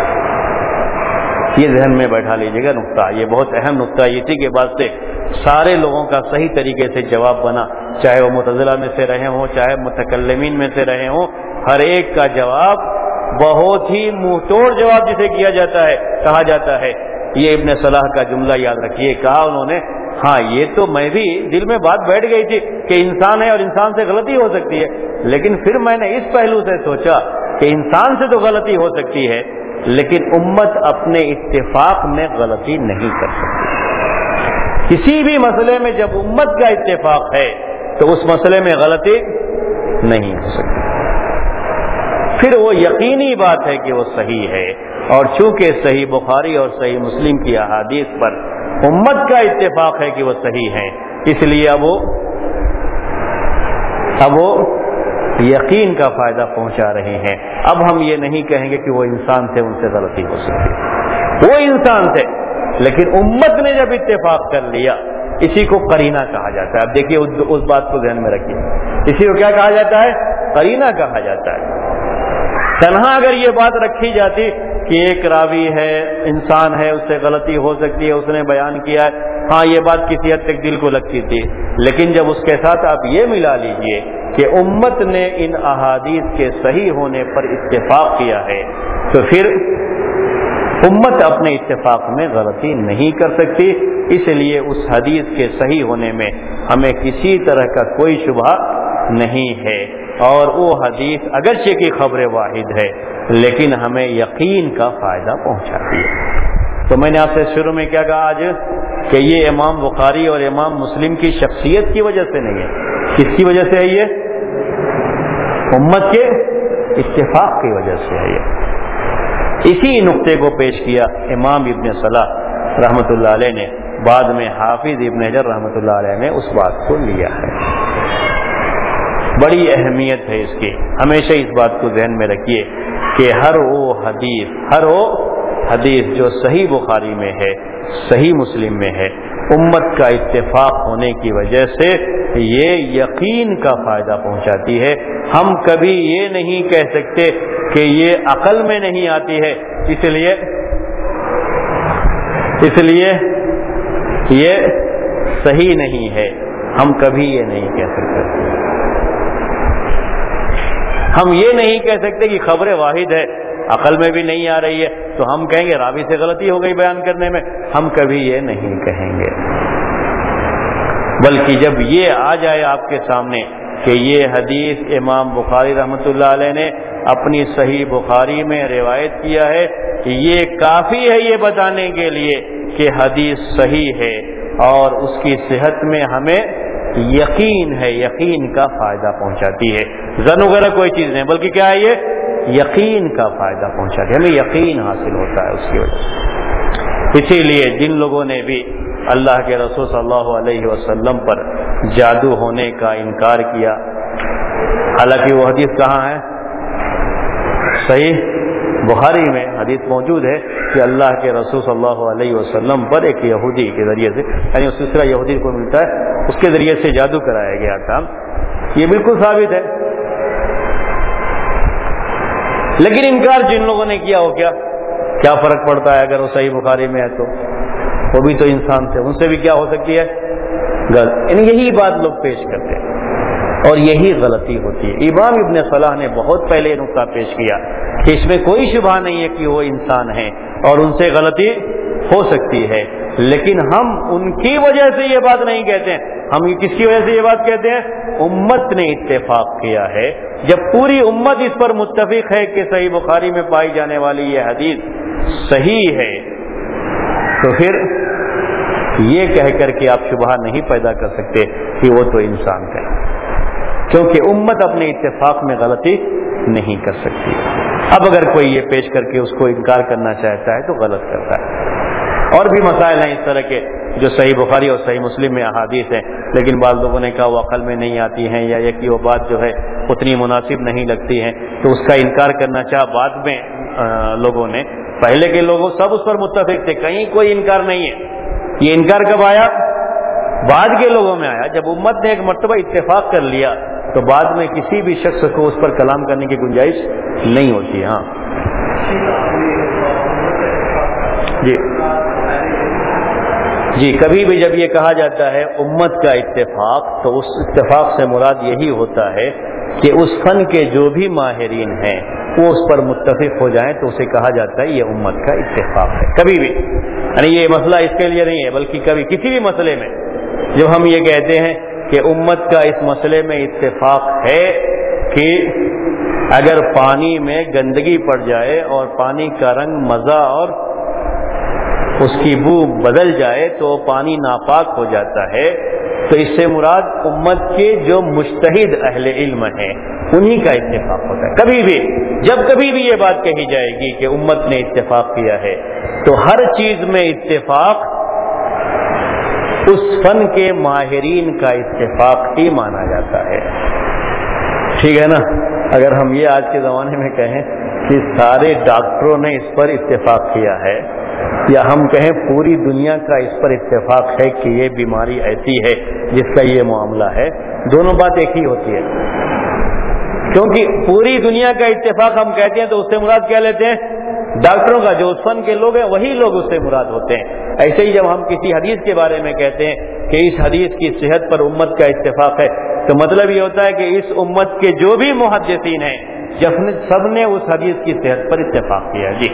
یہ ذہن میں بیٹھا لیجیے گا نقطہ، یہ بہت اہم نقطہ ہے۔ اسی کے بعد سے سارے لوگوں کا صحیح طریقے سے جواب بنا، چاہے وہ معتزلہ میں سے رہے ہوں، چاہے متکلمین میں سے رہے ہوں، ہر ایک کا جواب بہت ہی منہ توڑ جواب جسے کیا جاتا ہے، کہا جاتا ہے۔ یہ ابن صلاح کا جملہ یاد رکھیے، کہا انہوں نے ہاں یہ تو میں بھی دل میں بات بیٹھ گئی تھی کہ انسان ہے اور انسان سے غلطی ہو سکتی ہے، لیکن پھر میں نے اس پہلو سے سوچا کہ انسان سے تو غلطی ہو سکتی ہے لیکن امت اپنے اتفاق میں غلطی نہیں کر سکتی۔ کسی بھی مسئلے میں جب امت کا اتفاق ہے تو اس مسئلے میں غلطی نہیں ہو سکتی، پھر وہ یقینی بات ہے کہ وہ صحیح ہے۔ اور چونکہ صحیح بخاری اور صحیح مسلم کی احادیث پر امت کا اتفاق ہے کہ وہ صحیح ہیں، اس لیے اب وہ یقین کا فائدہ پہنچا رہے ہیں۔ اب ہم یہ نہیں کہیں گے کہ وہ انسان تھے، ان سے غلطی ہو سکتی، وہ انسان تھے لیکن امت نے جب اتفاق کر لیا، اسی کو قرینہ کہا جاتا ہے۔ اب دیکھیے اس بات کو ذہن میں رکھیے، اسی کو کیا کہا جاتا ہے؟ قرینہ کہا جاتا ہے۔ تنہا اگر یہ بات رکھی جاتی کہ ایک راوی ہے، انسان ہے، اس سے غلطی ہو سکتی ہے، اس نے بیان کیا ہے، ہاں یہ بات کسی حد تک دل کو لگتی تھی، لیکن جب اس کے ساتھ آپ یہ ملا لیجئے کہ امت نے ان احادیث کے صحیح ہونے پر اتفاق کیا ہے، تو پھر امت اپنے اتفاق میں غلطی نہیں کر سکتی۔ اس لیے اس حدیث کے صحیح ہونے میں ہمیں کسی طرح کا کوئی شبہ نہیں ہے، اور وہ حدیث اگرچہ کی خبر واحد ہے لیکن ہمیں یقین کا فائدہ پہنچاتی ہے۔ تو میں نے آپ سے شروع میں کیا کہا آج کہ یہ امام بخاری اور امام مسلم کی شخصیت کی وجہ سے نہیں ہے، کس کی وجہ سے ہے؟ یہ امت کے اتفاق کی وجہ سے ہے۔ یہ اسی نقطے کو پیش کیا امام ابن صلاح رحمۃ اللہ علیہ نے، بعد میں حافظ ابن حجر رحمۃ اللہ علیہ نے اس بات کو لیا ہے۔ بڑی اہمیت ہے اس کی، ہمیشہ اس بات کو ذہن میں رکھیے کہ ہر وہ حدیث جو صحیح بخاری میں ہے، صحیح مسلم میں ہے، امت کا اتفاق ہونے کی وجہ سے یہ یقین کا فائدہ پہنچاتی ہے۔ ہم کبھی یہ نہیں کہہ سکتے کہ یہ عقل میں نہیں آتی ہے، اس لیے یہ صحیح نہیں ہے، ہم کبھی یہ نہیں کہہ سکتے. ہم یہ نہیں کہہ سکتے کہ خبر واحد ہے، عقل میں بھی نہیں آ رہی ہے تو ہم کہیں گے راوی سے غلطی ہو گئی بیان کرنے میں. ہم کبھی یہ نہیں کہیں گے، بلکہ جب یہ آ جائے آپ کے سامنے کہ یہ حدیث امام بخاری رحمۃ اللہ علیہ نے اپنی صحیح بخاری میں روایت کیا ہے، یہ کافی ہے یہ بتانے کے لیے کہ حدیث صحیح ہے اور اس کی صحت میں ہمیں یقین ہے، یقین کا فائدہ پہنچاتی ہے. ظن وغیرہ کوئی چیز نہیں، بلکہ کیا ہے یہ یقین کا فائدہ پہنچاتی ہے، ہمیں یقین حاصل ہوتا ہے اس کی وجہ سے. اسی لیے جن لوگوں نے بھی اللہ کے رسول صلی اللہ علیہ وسلم پر جادو ہونے کا انکار کیا، حالانکہ وہ حدیث کہاں ہے؟ صحیح بخاری میں حدیث موجود ہے کہ اللہ کے رسول صلی اللہ علیہ وسلم پر ایک یہودی کے ذریعے سے، یعنی اس سلسلہ یہودی کو ملتا ہے، اس کے ذریعے سے جادو کرایا گیا تھا. یہ بالکل ثابت ہے. لیکن انکار جن لوگوں نے کیا ہو کیا فرق پڑتا ہے اگر وہ صحیح بخاری میں ہے تو؟ وہ بھی تو انسان تھے، ان سے بھی کیا ہو سکتی ہے؟ غلط. یعنی یہی بات لوگ پیش کرتے ہیں اور یہی غلطی ہوتی ہے. امام ابن صلاح نے بہت پہلے یہ نقطہ پیش کیا کہ اس میں کوئی شبہ نہیں ہے کہ وہ انسان ہیں اور ان سے غلطی ہو سکتی ہے، لیکن ہم ان کی وجہ سے یہ بات نہیں کہتے ہیں. ہم کس کی وجہ سے یہ بات کہتے ہیں؟ امت نے اتفاق کیا ہے. جب پوری امت اس پر متفق ہے کہ صحیح بخاری میں پائی جانے والی یہ حدیث صحیح ہے تو پھر یہ کہہ کر کے آپ شبہ نہیں پیدا کر سکتے کہ وہ تو انسان ہے، کیونکہ امت اپنے اتفاق میں غلطی نہیں کر سکتی. اب اگر کوئی یہ پیش کر کے اس کو انکار کرنا چاہتا ہے تو غلط کرتا ہے. اور بھی مسائل ہیں اس طرح کے جو صحیح بخاری اور صحیح مسلم میں احادیث ہیں، لیکن بعض لوگوں نے کہا وہ عقل میں نہیں آتی ہیں یا یہ کہ وہ بات جو ہے اتنی مناسب نہیں لگتی ہے تو اس کا انکار کرنا چاہا. بعد میں لوگوں نے، پہلے کے لوگوں سب اس پر متفق تھے، کہیں کوئی انکار نہیں ہے. یہ انکار کب آیا؟ بعد کے لوگوں میں آیا. جب امت نے ایک مرتبہ اتفاق کر لیا تو بعد میں کسی بھی شخص کو اس پر کلام کرنے کی گنجائش نہیں ہوتی. ہاں جی کبھی بھی جب یہ کہا جاتا ہے امت کا اتفاق تو اس اتفاق سے مراد یہی ہوتا ہے کہ اس فن کے جو بھی ماہرین ہیں وہ اس پر متفق ہو جائیں تو اسے کہا جاتا ہے یہ امت کا اتفاق ہے. کبھی بھی، یعنی یہ مسئلہ اس کے لیے نہیں ہے، بلکہ کبھی کسی بھی مسئلے میں جب ہم یہ کہتے ہیں کہ امت کا اس مسئلے میں اتفاق ہے کہ اگر پانی میں گندگی پڑ جائے اور پانی کا رنگ، مزہ اور اس کی بو بدل جائے تو پانی ناپاک ہو جاتا ہے، تو اس سے مراد امت کے جو مجتہد اہل علم ہیں انہی کا اتفاق ہوتا ہے. کبھی بھی جب کبھی بھی یہ بات کہی جائے گی کہ امت نے اتفاق کیا ہے تو ہر چیز میں اتفاق اس فن کے ماہرین کا اتفاق ہی مانا جاتا ہے. ٹھیک ہے نا؟ اگر ہم یہ آج کے زمانے میں کہیں کہ سارے ڈاکٹروں نے اس پر اتفاق کیا ہے، یا ہم کہیں پوری دنیا کا اس پر اتفاق ہے کہ یہ بیماری ایسی ہے جس کا یہ معاملہ ہے، دونوں بات ایک ہی ہوتی ہے. کیونکہ پوری دنیا کا اتفاق ہم کہتے ہیں تو اس سے مراد کیا لیتے ہیں؟ ڈاکٹروں کا، جو اس فن کے لوگ ہیں وہی لوگ اس سے مراد ہوتے ہیں. ایسے ہی جب ہم کسی حدیث کے بارے میں کہتے ہیں کہ اس حدیث کی صحت پر امت کا اتفاق ہے تو مطلب یہ ہوتا ہے کہ اس امت کے جو بھی محدثین ہیں سب نے اس حدیث کی صحت پر اتفاق کیا. جی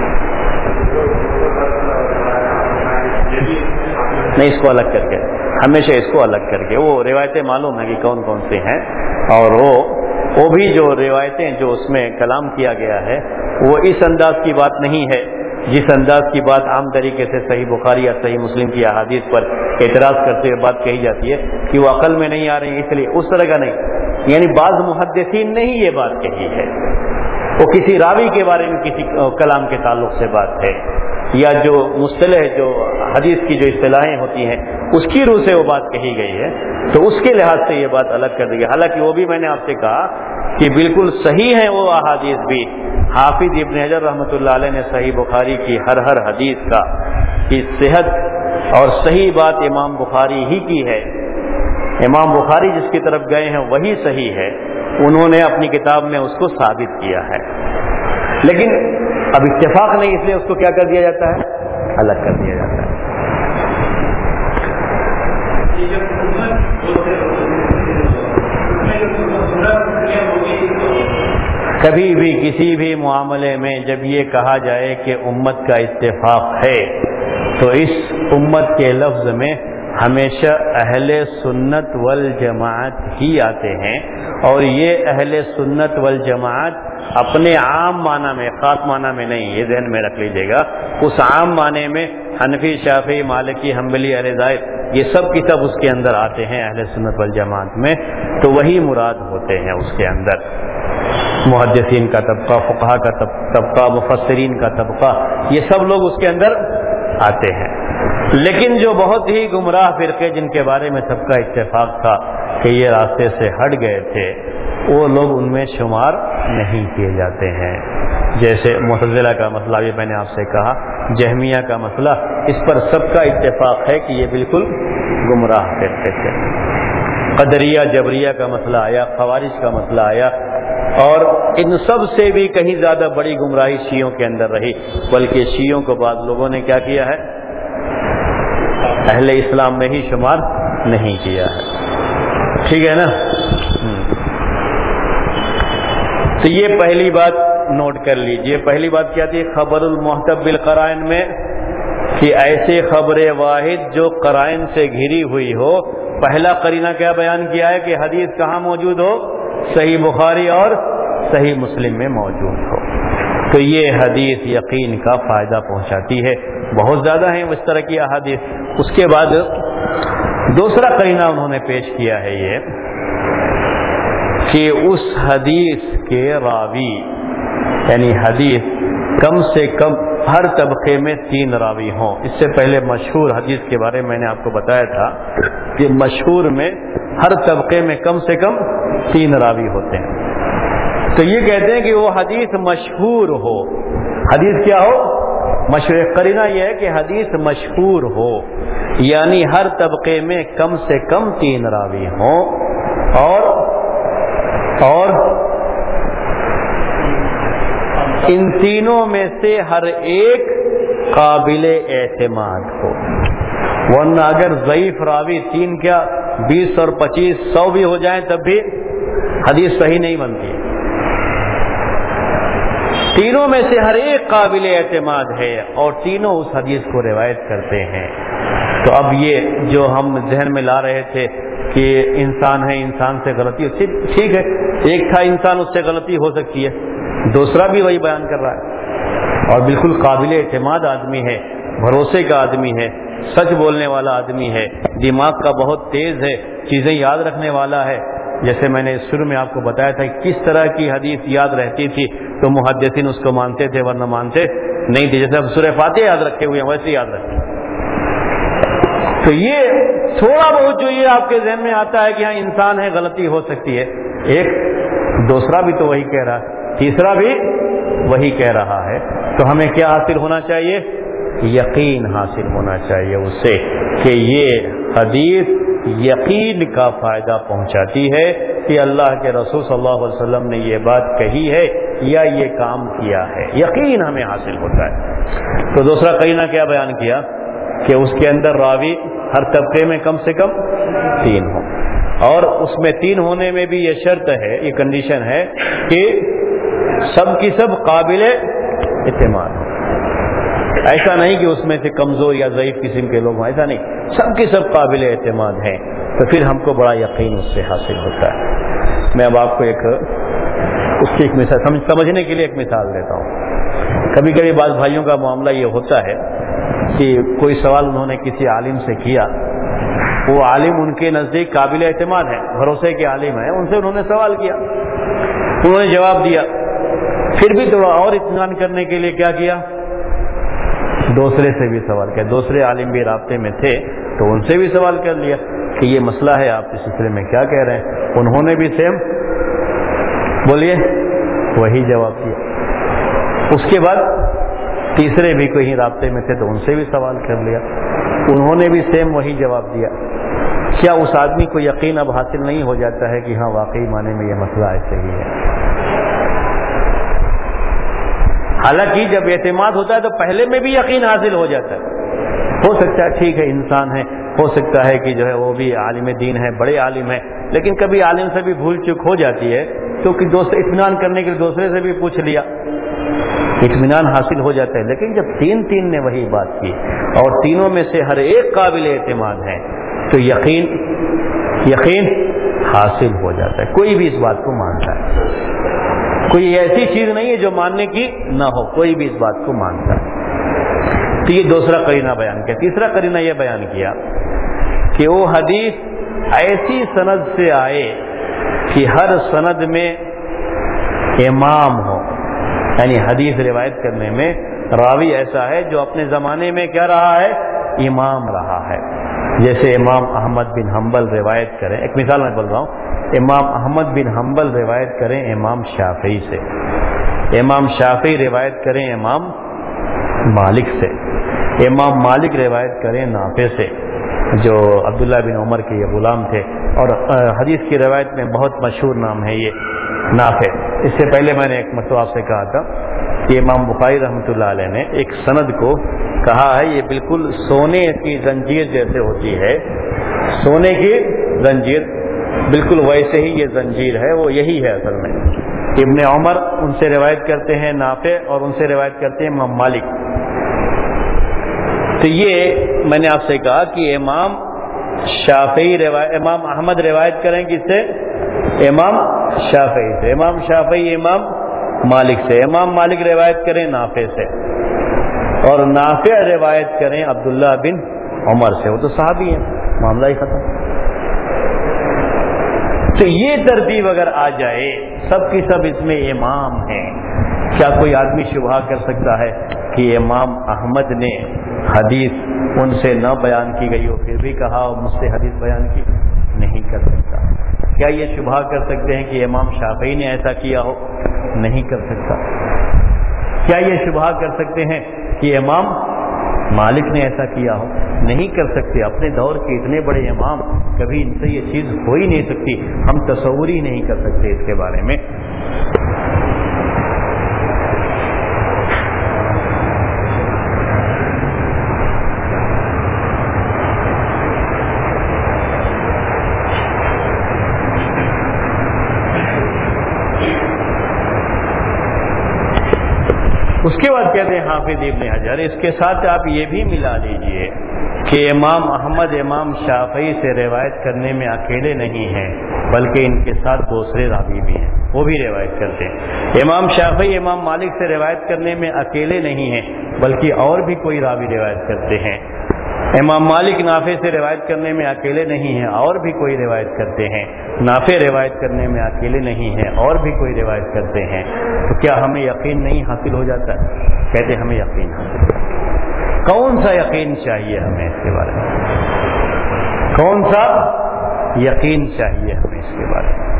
نہیں، اس کو الگ کر کے، ہمیشہ اس کو الگ کر کے، وہ روایتیں معلوم ہے کہ کون کون سی ہیں، اور وہ بھی جو روایتیں جو اس میں کلام کیا گیا ہے وہ اس انداز کی بات نہیں ہے جس انداز کی بات عام طریقے سے صحیح بخاری یا صحیح مسلم کی احادیث پر اعتراض کرتے ہوئے بات کہی جاتی ہے کہ وہ عقل میں نہیں آ رہی، اس لیے اس طرح کا نہیں. یعنی بعض محدثین نے ہی یہ بات کہی ہے، وہ کسی راوی کے بارے میں کسی کلام کے تعلق سے بات ہے، یا جو مصطلح جو حدیث کی جو اصطلاحیں ہوتی ہیں اس کی روح سے وہ بات کہی گئی ہے تو اس کے لحاظ سے یہ بات الگ کر دی گئی. حالانکہ وہ بھی میں نے آپ سے کہا کہ بالکل صحیح ہیں وہ احادیث بھی. حافظ ابن حجر رحمۃ اللہ علیہ نے صحیح بخاری کی ہر حدیث کا کی صحت اور صحیح بات امام بخاری ہی کی ہے. امام بخاری جس کی طرف گئے ہیں وہی صحیح ہے، انہوں نے اپنی کتاب میں اس کو ثابت کیا ہے. لیکن اب اتفاق نہیں، اس لیے اس کو کیا کر دیا جاتا ہے؟ الگ کر دیا جاتا ہے. کبھی بھی کسی بھی معاملے میں جب یہ کہا جائے کہ امت کا اتفاق ہے تو اس امت کے لفظ میں ہمیشہ اہل سنت والجماعت ہی آتے ہیں، اور یہ اہل سنت والجماعت اپنے عام معنی میں، خاص معنی میں نہیں، یہ ذہن میں رکھ لیجیے گا، اس عام معنی میں حنفی، شافعی، مالکی، حنبلی، اہل زائد، یہ سب کی سب اس کے اندر آتے ہیں اہل سنت والجماعت میں، تو وہی مراد ہوتے ہیں اس کے اندر، محدثین کا طبقہ، فقہا کا طبقہ، مفسرین کا طبقہ، یہ سب لوگ اس کے اندر آتے ہیں۔ لیکن جو بہت ہی گمراہ فرقے جن کے بارے میں سب کا اتفاق تھا کہ یہ راستے سے ہٹ گئے تھے، وہ لوگ ان میں شمار نہیں کیے جاتے ہیں، جیسے معتزلہ کا مسئلہ یہ میں نے آپ سے کہا، جہمیہ کا مسئلہ، اس پر سب کا اتفاق ہے کہ یہ بالکل گمراہ فرقے تھے۔ قدریہ، جبریہ کا مسئلہ آیا، خوارج کا مسئلہ آیا، اور ان سب سے بھی کہیں زیادہ بڑی گمراہی شیعوں کے اندر رہی، بلکہ شیعوں کو بعض لوگوں نے کیا کیا ہے، اہل اسلام میں ہی شمار نہیں کیا ہے، ٹھیک ہے نا۔ تو یہ پہلی بات نوٹ کر لیجئے۔ پہلی بات کیا تھی خبر المحتب بالقرائن میں، کہ ایسے خبر واحد جو قرائن سے گھری ہوئی ہو۔ پہلا قرینہ کیا بیان کیا ہے کہ حدیث کہاں موجود ہو، صحیح بخاری اور صحیح مسلم میں موجود ہو، تو یہ حدیث یقین کا فائدہ پہنچاتی ہے، بہت زیادہ ہیں اس طرح کی احادیث۔ اس کے بعد دوسرا قرینہ انہوں نے پیش کیا ہے یہ کہ اس حدیث کے راوی، یعنی حدیث کم سے کم ہر طبقے میں 3 راوی ہوں۔ اس سے پہلے مشہور حدیث کے بارے میں نے آپ کو بتایا تھا کہ مشہور میں ہر طبقے میں کم سے کم 3 راوی ہوتے ہیں، تو یہ کہتے ہیں کہ وہ حدیث مشہور ہو۔ حدیث کیا ہو؟ مشہور۔ قرینہ یہ ہے کہ حدیث مشہور ہو، یعنی ہر طبقے میں کم سے کم 3 راوی ہوں، اور ان تینوں میں سے ہر ایک قابل اعتماد ہو، ورنہ اگر ضعیف راوی 3 کیا 20 اور 25 100 بھی ہو جائیں تب بھی حدیث صحیح نہیں بنتی۔ تینوں میں سے ہر ایک قابل اعتماد ہے اور تینوں اس حدیث کو روایت کرتے ہیں۔ تو اب یہ جو ہم ذہن میں لا رہے تھے کہ انسان ہے، انسان سے غلطی ہوتی، ٹھیک ہے، ایک تھا انسان، اس سے غلطی ہو سکتی ہے، دوسرا بھی وہی بیان کر رہا ہے اور بالکل قابل اعتماد آدمی ہے، بھروسے کا آدمی ہے، سچ بولنے والا آدمی ہے، دماغ کا بہت تیز ہے، چیزیں یاد رکھنے والا ہے۔ جیسے میں نے شروع میں آپ کو بتایا تھا کس طرح کی حدیث یاد رہتی تھی تو محدثین اس کو مانتے تھے ورنہ مانتے نہیں تھے، جیسے اب سورہ فاتحہ یاد رکھے ہوئے ہیں ویسے یاد رکھتے۔ تو یہ تھوڑا بہت جو یہ آپ کے ذہن میں آتا ہے کہ ہاں انسان ہے، غلطی ہو سکتی ہے، ایک دوسرا بھی تو وہی کہہ رہا ہے، تیسرا بھی وہی کہہ رہا ہے، تو ہمیں کیا حاصل ہونا چاہیے؟ یقین حاصل ہونا چاہیے اس سے کہ یہ حدیث یقین کا فائدہ پہنچاتی ہے کہ اللہ کے رسول صلی اللہ علیہ وسلم نے یہ بات کہی ہے یا یہ کام کیا ہے، یقین ہمیں حاصل ہوتا ہے۔ تو دوسرا قرینہ کیا بیان کیا کہ اس کے اندر راوی ہر طبقے میں کم سے کم 3 ہوں، اور اس میں 3 ہونے میں بھی یہ شرط ہے، یہ کنڈیشن ہے کہ سب کی سب قابل اعتماد ہوں۔ ایسا نہیں کہ اس میں سے کمزور یا ضعیف قسم کے لوگ ہوں، ایسا نہیں، سب کی سب قابل اعتماد ہیں، تو پھر ہم کو بڑا یقین اس سے حاصل ہوتا ہے۔ میں اب آپ کو اس کی ایک مثال سمجھنے کے لیے ایک مثال دیتا ہوں۔ کبھی کبھی بعض بھائیوں کا معاملہ یہ ہوتا ہے کہ کوئی سوال انہوں نے کسی عالم سے کیا، وہ عالم ان کے نزدیک قابل اعتماد ہے، بھروسے کے عالم ہیں، ان سے انہوں نے سوال کیا، انہوں نے جواب دیا، پھر بھی تھوڑا اور اطمینان کرنے کے لیے کیا کیا، دوسرے سے بھی سوال کیا، دوسرے عالم بھی رابطے میں تھے تو ان سے بھی سوال کر لیا کہ یہ مسئلہ ہے، آپ اس سلسلے میں کیا کہہ رہے ہیں، انہوں نے بھی سیم بولیے وہی جواب دیا۔ اس کے بعد تیسرے بھی کوئی رابطے میں تھے تو ان سے بھی سوال کر لیا، انہوں نے بھی سیم وہی جواب دیا۔ کیا اس آدمی کو یقین اب حاصل نہیں ہو جاتا ہے کہ ہاں واقعی معنی میں یہ مسئلہ ایسے ہی ہے؟ حالانکہ جب اعتماد ہوتا ہے تو پہلے میں بھی یقین حاصل ہو جاتا ہے۔ ہو سکتا ہے ٹھیک ہے انسان ہے، ہو سکتا ہے کہ جو ہے وہ بھی عالم دین ہے، بڑے عالم ہے، لیکن کبھی عالم سے بھی بھول چک ہو جاتی ہے تو کہ دوست اطمینان کرنے کے لیے دوسرے سے بھی پوچھ لیا، اطمینان حاصل ہو جاتا ہے۔ لیکن جب تین نے وہی بات کی اور تینوں میں سے ہر ایک قابل اعتماد ہے تو یقین حاصل ہو جاتا ہے۔ کوئی بھی اس بات کو مانتا ہے، کوئی ایسی چیز نہیں ہے جو ماننے کی نہ ہو، کوئی بھی اس بات کو مانتا ہے۔ تو یہ دوسرا قرینہ بیان کیا۔ تیسرا قرینہ یہ بیان کیا کہ وہ حدیث ایسی سند سے آئے کہ ہر سند میں امام ہو، یعنی حدیث روایت کرنے میں راوی ایسا ہے جو اپنے زمانے میں کیا رہا ہے، امام رہا ہے۔ جیسے امام احمد بن حنبل روایت کریں، ایک مثال میں بول رہا ہوں، امام احمد بن حنبل روایت کریں امام شافعی سے، امام شافعی روایت کریں امام مالک سے، امام مالک روایت کریں نافع سے جو عبداللہ بن عمر کے یہ غلام تھے، اور حدیث کی روایت میں بہت مشہور نام ہے یہ نافع۔ اس سے پہلے میں نے ایک مرتبہ آپ سے کہا تھا کہ امام بخاری رحمۃ اللہ علیہ نے ایک سند کو کہا ہے یہ بالکل سونے کی زنجیر جیسے ہوتی ہے، سونے کی زنجیر بالکل ویسے ہی یہ زنجیر ہے، وہ یہی ہے اصل میں۔ ابن عمر ان سے روایت کرتے ہیں نافع، اور ان سے روایت کرتے ہیں امام مالک۔ تو یہ میں نے آپ سے کہا کہ امام شافعی امام احمد روایت کریں کس سے، امام شافعی سے، امام شافعی امام مالک سے، امام مالک روایت کریں نافع سے، اور نافع روایت کریں عبداللہ بن عمر سے، وہ تو صحابی ہیں، معاملہ ہی ختم۔ تو یہ ترتیب اگر آ جائے سب کی سب اس میں امام ہیں، کیا کوئی آدمی شبہ کر سکتا ہے کہ امام احمد نے حدیث ان سے نہ بیان کی گئی ہو پھر بھی کہا مجھ سے حدیث بیان کی؟ نہیں کر سکتا۔ کیا یہ شبہ کر سکتے ہیں کہ امام شافعی نے ایسا کیا ہو؟ نہیں کر سکتا۔ کیا یہ شبہ کر سکتے ہیں کہ امام مالک نے ایسا کیا ہو؟ نہیں کر سکتے۔ اپنے دور کے اتنے بڑے امام، کبھی ان سے یہ چیز ہو ہی نہیں سکتی، ہم تصور ہی نہیں کر سکتے اس کے بارے میں۔ اس کے بعد کہتے ہیں حافظ ابن حجر، اس کے ساتھ آپ یہ بھی ملا لیجئے کہ امام احمد امام شافعی سے روایت کرنے میں اکیلے نہیں ہیں، بلکہ ان کے ساتھ دوسرے راوی بھی ہیں، وہ بھی روایت کرتے ہیں۔ امام شافعی امام مالک سے روایت کرنے میں اکیلے نہیں ہیں، بلکہ اور بھی کوئی راوی روایت کرتے ہیں۔ امام مالک نافع سے روایت کرنے میں اکیلے نہیں ہیں، اور بھی کوئی روایت کرتے ہیں۔ نافع روایت کرنے میں اکیلے نہیں ہیں، اور بھی کوئی روایت کرتے ہیں۔ تو کیا ہمیں یقین نہیں حاصل ہو جاتا ہے؟ کہتے ہمیں یقین حاصل ہو۔ کون سا یقین چاہیے ہمیں اس کے بارے میں؟ کون سا یقین چاہیے ہمیں اس کے بارے میں؟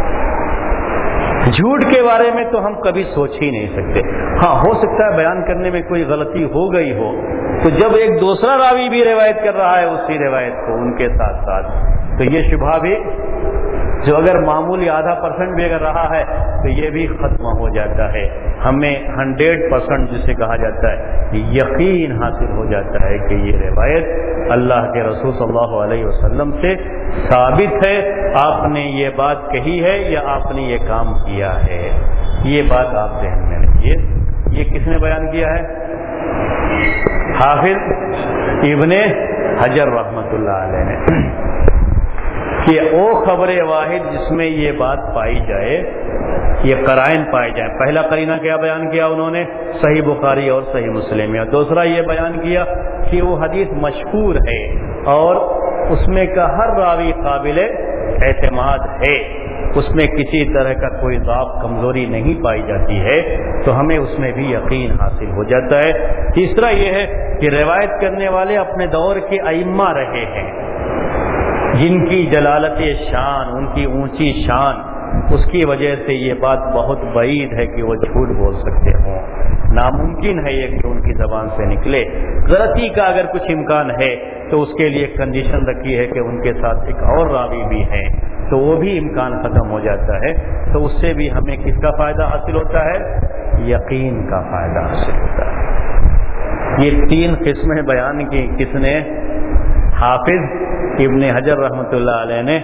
جھوٹ کے بارے میں تو ہم کبھی سوچ ہی نہیں سکتے۔ ہاں ہو سکتا ہے بیان کرنے میں کوئی غلطی ہو گئی ہو، تو جب ایک دوسرا راوی بھی روایت کر رہا ہے اسی روایت کو ان کے ساتھ ساتھ، تو یہ شبہ بھی جو اگر معمولی %.5 بھی اگر رہا ہے تو یہ بھی ختم ہو جاتا ہے۔ ہمیں 100% جسے کہا جاتا ہے یقین حاصل ہو جاتا ہے کہ یہ روایت اللہ کے رسول صلی اللہ علیہ وسلم سے ثابت ہے، آپ نے یہ بات کہی ہے یا آپ نے یہ کام کیا ہے۔ یہ بات آپ ذہن میں رکھیے۔ یہ کس نے بیان کیا ہے؟ حافظ ابن حجر رحمۃ اللہ علیہ نے، کہ او خبر واحد جس میں یہ بات پائی جائے، یہ قرائن پائے جائیں۔ پہلا قرینہ کیا بیان کیا انہوں نے؟ صحیح بخاری اور صحیح مسلم میں۔ دوسرا یہ بیان کیا کہ وہ حدیث مشہور ہے اور اس میں کا ہر راوی قابل اعتماد ہے، اس میں کسی طرح کا کوئی ضعف کمزوری نہیں پائی جاتی ہے، تو ہمیں اس میں بھی یقین حاصل ہو جاتا ہے۔ تیسرا یہ ہے کہ روایت کرنے والے اپنے دور کے ائمہ رہے ہیں، جن کی جلالت شان، ان کی اونچی شان، اس کی وجہ سے یہ بات بہت بعید ہے کہ وہ جھوٹ بول سکتے ہوں۔ ناممکن ہے یہ کہ ان کی زبان سے نکلے۔ غلطی کا اگر کچھ امکان ہے تو اس کے لیے کنڈیشن رکھی ہے کہ ان کے ساتھ ایک اور راوی بھی ہیں، تو وہ بھی امکان ختم ہو جاتا ہے۔ تو اس سے بھی ہمیں کس کا فائدہ حاصل ہوتا ہے؟ یقین کا فائدہ حاصل ہوتا ہے۔ یہ 3 قسمیں بیان کی کس نے؟ حافظ ابن حجر رحمۃ اللہ علیہ نے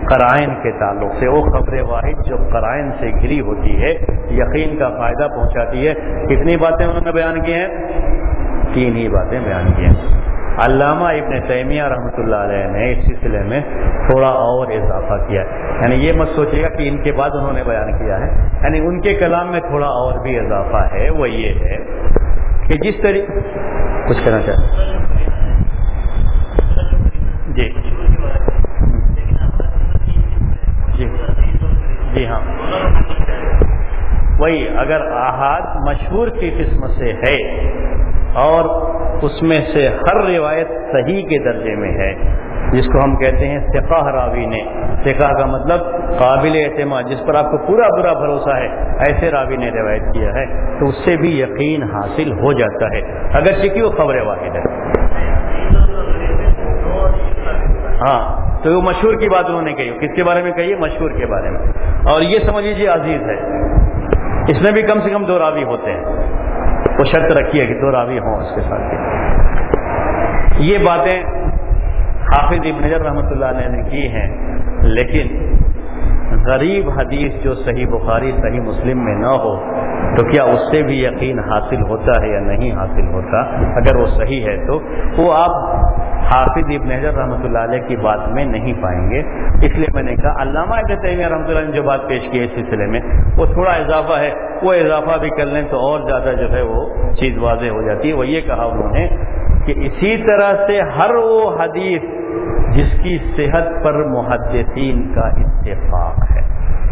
قرائن کے تعلق سے، وہ خبر واحد جو قرائن سے گھری ہوتی ہے، یقین کا فائدہ پہنچاتی ہے۔ کتنی باتیں انہوں نے بیان کی ہیں؟ 3 ہی باتیں بیان کی ہیں۔ علامہ ابن تیمیہ رحمۃ اللہ علیہ نے اس سلسلے میں تھوڑا اور اضافہ کیا ہے، یعنی یہ مت سوچیے گا کہ ان کے بعد انہوں نے بیان کیا ہے، یعنی ان کے کلام میں تھوڑا اور بھی اضافہ ہے۔ وہ یہ ہے کہ جس طریقے کچھ کہنا چاہتے جی جی جی ہاں، وہی اگر احاد مشہور کی قسم سے ہے اور اس میں سے ہر روایت صحیح کے درجے میں ہے، جس کو ہم کہتے ہیں ثقہ راوی نے، ثقہ کا مطلب قابل اعتماد، جس پر آپ کو پورا بھروسہ ہے، ایسے راوی نے روایت کیا ہے، تو اس سے بھی یقین حاصل ہو جاتا ہے اگرچہ کہ وہ خبر واحد ہے۔ ہاں، تو وہ مشہور کی بات انہوں نے کہی، کس کے بارے میں کہی ہے؟ مشہور کے بارے میں۔ اور یہ سمجھ لیجیے عزیز ہے، اس میں بھی کم سے کم 2 راوی ہوتے ہیں، وہ شرط رکھی ہے کہ 2 راوی ہوں اس کے ساتھ۔ یہ باتیں حافظ ابن حجر رحمۃ اللہ علیہ نے کی ہیں، لیکن غریب حدیث جو صحیح بخاری صحیح مسلم میں نہ ہو تو کیا اس سے بھی یقین حاصل ہوتا ہے یا نہیں حاصل ہوتا؟ اگر وہ صحیح ہے تو وہ آپ حافظ ابن حجر رحمۃ اللہ علیہ کی بات میں نہیں پائیں گے۔ اس لیے میں نے کہا علامہ ابن تیمیہ رحمۃ اللہ نے جو بات پیش کی ہے اس سلسلے میں وہ تھوڑا اضافہ ہے، وہ اضافہ بھی کر لیں تو اور زیادہ جو ہے وہ چیز واضح ہو جاتی ہے۔ وہ یہ کہا انہوں نے کہ اسی طرح سے ہر وہ حدیث جس کی صحت پر محدثین کا اتفاق ہے،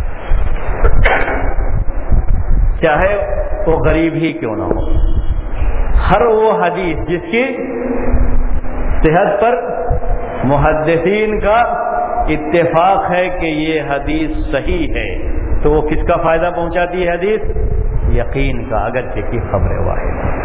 چاہے وہ غریب ہی کیوں نہ ہو، ہر وہ حدیث جس کی صحت پر محدثین کا اتفاق ہے کہ یہ حدیث صحیح ہے، تو وہ کس کا فائدہ پہنچاتی ہے حدیث؟ یقین کا، اگرچہ کہ خبر واحد ہے۔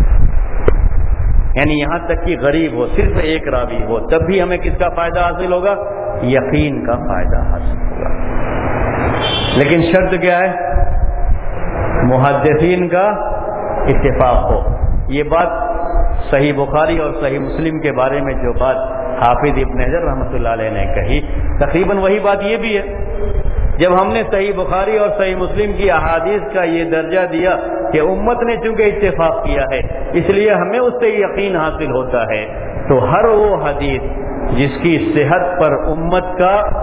یعنی یہاں تک کہ غریب ہو، صرف ایک راوی ہو، تب بھی ہمیں کس کا فائدہ حاصل ہوگا؟ یقین کا فائدہ حاصل ہوگا۔ لیکن شرط کیا ہے؟ محدثین کا اتفاق ہو۔ یہ بات صحیح بخاری اور صحیح مسلم کے بارے میں جو بات حافظ ابن حجر رحمۃ اللہ علیہ نے کہی، تقریباً وہی بات یہ بھی ہے۔ جب ہم نے صحیح بخاری اور صحیح مسلم کی احادیث کا یہ درجہ دیا کہ امت نے چونکہ اتفاق کیا ہے اس لیے ہمیں اس سے یقین حاصل ہوتا ہے، تو ہر وہ حدیث جس کی صحت پر امت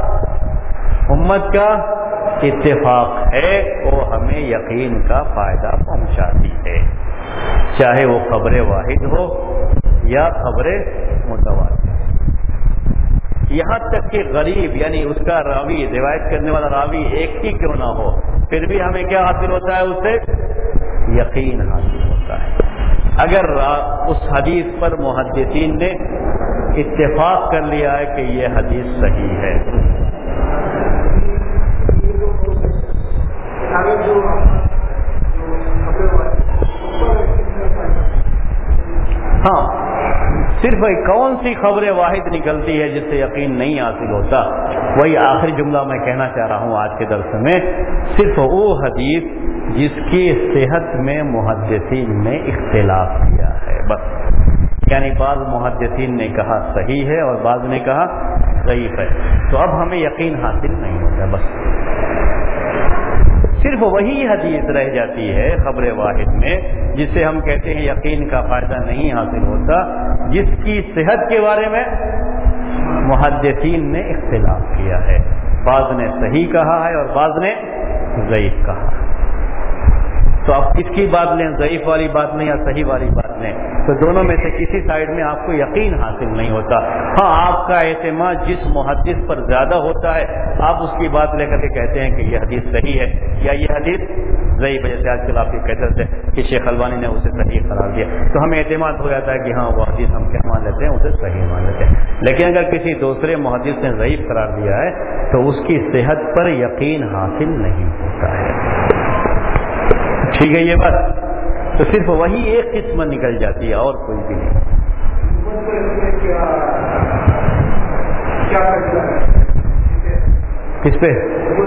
کا اتفاق ہے وہ ہمیں یقین کا فائدہ پہنچاتی ہے، چاہے وہ خبر واحد ہو یا خبر متواتر۔ یہاں تک کہ غریب یعنی اس کا راوی، روایت کرنے والا راوی ایک ہی کیوں نہ ہو، پھر بھی ہمیں کیا حاصل ہوتا ہے؟ اس سے یقین حاصل ہوتا ہے۔ اگر اس حدیث پر محدثین نے اتفاق کر لیا ہے کہ یہ حدیث صحیح ہے۔ ہاں، صرف کون سی خبر واحد نکلتی ہے جس سے یقین نہیں حاصل ہوتا؟ وہی آخری جملہ میں کہنا چاہ رہا ہوں آج کے درس میں، صرف وہ حدیث جس کی صحت میں محدثین نے اختلاف کیا ہے، بس۔ یعنی بعض محدثین نے کہا صحیح ہے اور بعض نے کہا ضعیف ہے، تو اب ہمیں یقین حاصل نہیں ہوتا، بس۔ صرف وہی حدیث رہ جاتی ہے خبر واحد میں جس سے ہم کہتے ہیں یقین کا فائدہ نہیں حاصل ہوتا، جس کی صحت کے بارے میں محدثین نے اختلاف کیا ہے، بعض نے صحیح کہا ہے اور بعض نے ضعیف کہا۔ تو آپ کس کی بات لیں، ضعیف والی بات لیں یا صحیح والی بات لیں، تو دونوں میں سے کسی سائیڈ میں آپ کو یقین حاصل نہیں ہوتا۔ ہاں، آپ کا اعتماد جس محدث پر زیادہ ہوتا ہے آپ اس کی بات لے کر کے کہتے ہیں کہ یہ حدیث صحیح ہے یا یہ حدیث ضعیف ہے، جیسے آج کل آپ یہ کہتے تھے کہ شیخ البانی نے اسے صحیح قرار دیا، تو ہمیں اعتماد ہو جاتا ہے کہ ہاں وہ حدیث ہم کیا مان لیتے ہیں، اسے صحیح مان لیتے ہیں۔ لیکن اگر کسی دوسرے محدث نے ضعیف قرار دیا ہے تو اس کی صحت پر یقین حاصل نہیں ہوتا ہے۔ ٹھیک ہے یہ بات؟ تو صرف وہی ایک قسم نکل جاتی ہے اور کوئی بھی نہیں۔ کس پہ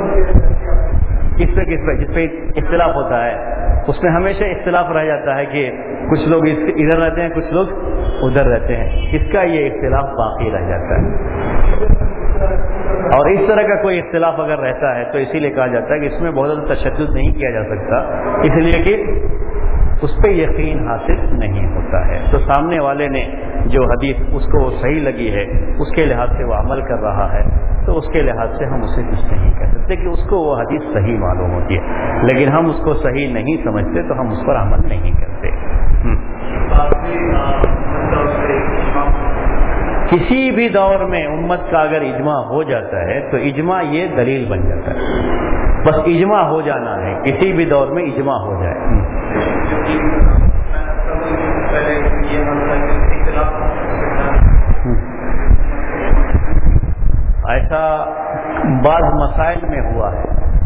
جس پہ اختلاف ہوتا ہے اس میں ہمیشہ اختلاف رہ جاتا ہے کہ کچھ لوگ ادھر رہتے ہیں کچھ لوگ ادھر رہتے ہیں، اس کا یہ اختلاف باقی رہ جاتا ہے۔ اور اس طرح کا کوئی اختلاف اگر رہتا ہے تو اسی لیے کہا جاتا ہے کہ اس میں بہت زیادہ تشدد نہیں کیا جا سکتا، اس لیے کہ اس پہ یقین حاصل نہیں ہوتا ہے. تو سامنے والے نے جو حدیث اس کو صحیح لگی ہے اس کے لحاظ سے وہ عمل کر رہا ہے تو اس کے لحاظ سے ہم اسے کچھ نہیں کہہ سکتے کہ اس کو وہ حدیث صحیح معلوم ہوتی ہے، لیکن ہم اس کو صحیح نہیں سمجھتے تو ہم اس پر عمل نہیں کرتے. کسی بھی دور میں امت کا اگر اجماع ہو جاتا ہے تو اجماع یہ دلیل بن جاتا ہے، بس اجماع ہو جانا ہے، کسی بھی دور میں اجماع ہو جائے. ایسا بعض مسائل میں ہوا ہے،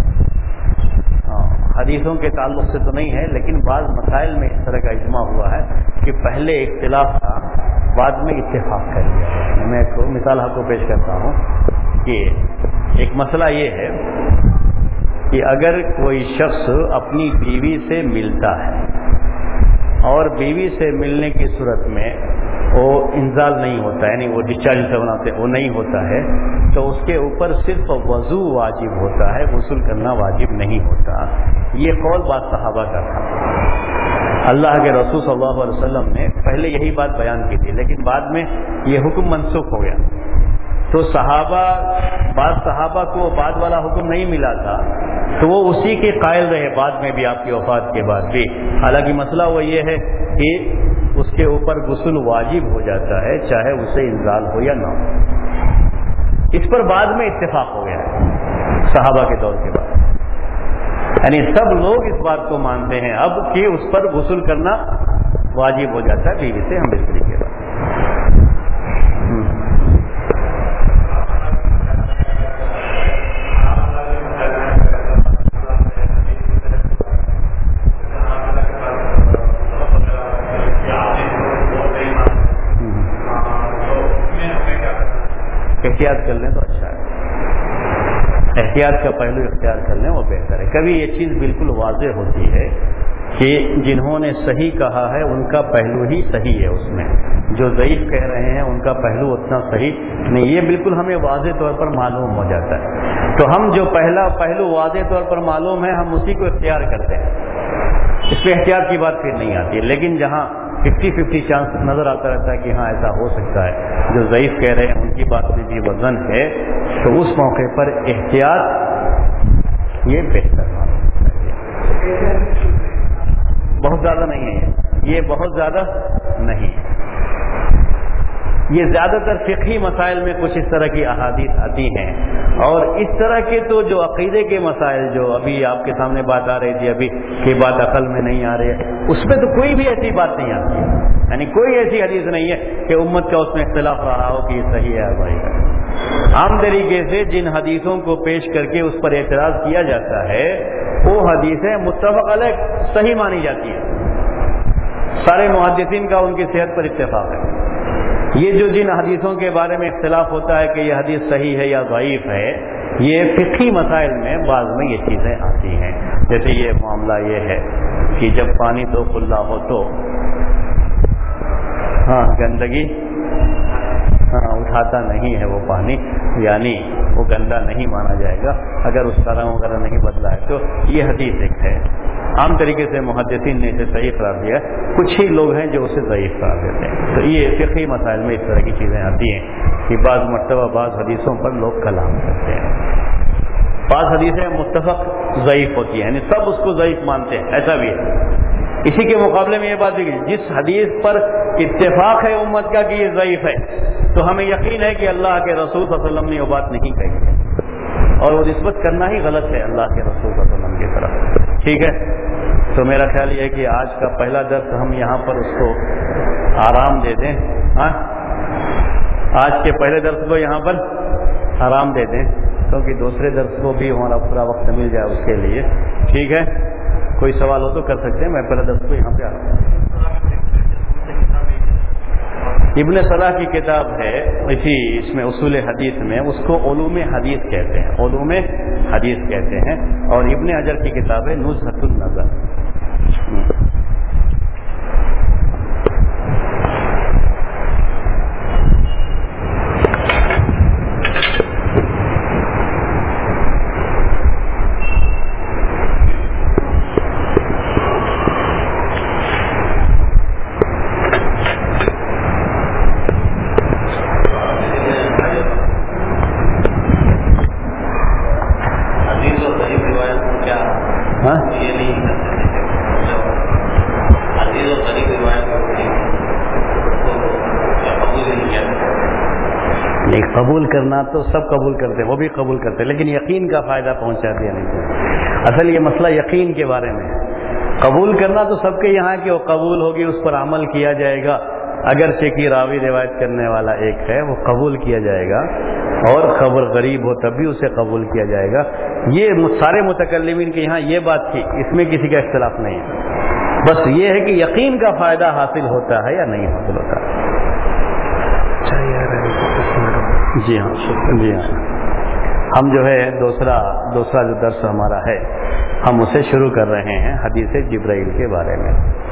حدیثوں کے تعلق سے تو نہیں ہے لیکن بعض مسائل میں اس طرح کا اجماع ہوا ہے کہ پہلے اختلاف تھا بعد میں اتفاق کر لیا. میں ایک مثال آپ کو پیش کرتا ہوں کہ ایک مسئلہ یہ ہے کہ اگر کوئی شخص اپنی بیوی سے ملتا ہے اور بیوی سے ملنے کی صورت میں وہ انزال نہیں ہوتا ہے، یعنی وہ ڈسچارج سے بناتے وہ نہیں ہوتا ہے، تو اس کے اوپر صرف وضو واجب ہوتا ہے، غسل کرنا واجب نہیں ہوتا. یہ قول بعض صحابہ کا تھا. اللہ کے رسول صلی اللہ علیہ وسلم نے پہلے یہی بات بیان کی تھی لیکن بعد میں یہ حکم منسوخ ہو گیا. تو بعض صحابہ کو بعد والا حکم نہیں ملا تھا تو وہ اسی کے قائل رہے بعد میں بھی، آپ کی وفات کے بعد بھی. حالانکہ مسئلہ وہ یہ ہے کہ اس کے اوپر غسل واجب ہو جاتا ہے چاہے اسے انزال ہو یا نہ ہو. اس پر بعد میں اتفاق ہو گیا ہے صحابہ کے دور کے بعد، یعنی سب لوگ اس بات کو مانتے ہیں اب کہ اس پر غسل کرنا واجب ہو جاتا ہے بیوی سے ہم بستری کے بعد. احتیاط کر لیں تو اچھا ہے، احتیاط کا پہلو اختیار کر لیں وہ بہتر ہے. کبھی یہ چیز بالکل واضح ہوتی ہے کہ جنہوں نے صحیح کہا ہے ان کا پہلو ہی صحیح ہے، اس میں جو ضعیف کہہ رہے ہیں ان کا پہلو اتنا صحیح نہیں، یہ بالکل ہمیں واضح طور پر معلوم ہو جاتا ہے. تو ہم جو پہلا پہلو واضح طور پر معلوم ہے ہم اسی کو اختیار کرتے ہیں، اس میں احتیاط کی بات پھر نہیں آتی. لیکن جہاں 50-50 چانس نظر آتا رہتا ہے کہ ہاں ایسا ہو سکتا ہے، جو ضعیف کہہ رہے ہیں ان کی بات میں بھی وزن ہے، تو اس موقع پر احتیاط یہ بہتر ہے. بہت زیادہ نہیں ہے یہ بہت زیادہ نہیں ہے. یہ زیادہ تر فقہی مسائل میں کچھ اس طرح کی احادیث آتی ہیں، اور اس طرح کے تو جو عقیدے کے مسائل جو ابھی آپ کے سامنے بات آ رہی تھی ابھی کہ بات عقل میں نہیں آ رہی ہے، اس میں تو کوئی بھی ایسی بات نہیں آتی ہے. یعنی کوئی ایسی حدیث نہیں ہے کہ امت کا اس میں اختلاف رہا ہو کہ یہ صحیح ہے یا ضعیف ہے. عام طریقے سے جن حدیثوں کو پیش کر کے اس پر اعتراض کیا جاتا ہے وہ حدیثیں متفق علیہ صحیح مانی جاتی ہیں، سارے محدثین کا ان کی صحت پر اتفاق ہے. یہ جو جن حدیثوں کے بارے میں اختلاف ہوتا ہے کہ یہ حدیث صحیح ہے یا ضعیف ہے، یہ فقہی مسائل میں بعض میں یہ چیزیں آتی ہیں. جیسے یہ معاملہ یہ ہے کہ جب پانی تو کھلا ہو تو گندگی اٹھاتا نہیں ہے وہ پانی، یعنی وہ گندا نہیں مانا جائے گا اگر اس کا رنگ وغیرہ نہیں بدلا ہے. تو یہ حدیث ایک ہے، عام طریقے سے محدثین نے اسے صحیح قرار دیا، کچھ ہی لوگ ہیں جو اسے ضعیف قرار دیتے ہیں. تو یہ فقہی مسائل میں اس طرح کی چیزیں آتی ہیں کہ بعض مرتبہ بعض حدیثوں پر لوگ کلام کرتے ہیں. بعض حدیثیں متفق ضعیف ہوتی ہیں، یعنی سب اس کو ضعیف مانتے ہیں، ایسا بھی ہے. اسی کے مقابلے میں یہ بات دیکھیے، جس حدیث پر اتفاق ہے امت کا کہ یہ ضعیف ہے تو ہمیں یقین ہے کہ اللہ کے رسول صلی اللہ علیہ وسلم نے وہ بات نہیں کہی ہے، اور وہ نسبت کرنا ہی غلط ہے اللہ کے رسول صلی اللہ علیہ وسلم کی طرف. ٹھیک ہے، تو میرا خیال یہ ہے کہ آج کا پہلا درس ہم یہاں پر اس کو آرام دے دیں. آج کے پہلے درس کو یہاں پر آرام دے دیں کیونکہ دوسرے درس کو بھی ہمارا پورا وقت مل جائے اس کے لیے. ٹھیک ہے، کوئی سوال ہو تو کر سکتے ہیں. میں پہلے درس کو یہاں پہ آ رہا ہوں. ابن صلاح کی کتاب ہے اس میں اصول حدیث میں، اس کو علوم حدیث کہتے ہیں، علوم حدیث کہتے ہیں. اور ابن حجر کی کتاب ہے نزہۃ النظر. ہاں نہیں، قبول کرنا تو سب قبول کرتے، وہ بھی قبول کرتے، لیکن یقین کا فائدہ پہنچا دیا نہیں۔ اصل یہ مسئلہ یقین کے بارے میں ہے۔ قبول کرنا تو سب کے یہاں کہ وہ قبول ہوگی، اس پر عمل کیا جائے گا، اگرچہ کہ راوی روایت کرنے والا ایک ہے، وہ قبول کیا جائے گا، اور خبر غریب ہو تب بھی اسے قبول کیا جائے گا۔ یہ سارے متکلمین کے یہاں یہ بات تھی، اس میں کسی کا اختلاف نہیں ہے، بس یہ ہے کہ یقین کا فائدہ حاصل ہوتا ہے یا نہیں حاصل ہوتا۔ جی ہاں، ہم جو ہے دوسرا جو درس ہمارا ہے، ہم اسے شروع کر رہے ہیں حدیث جبرائیل کے بارے میں۔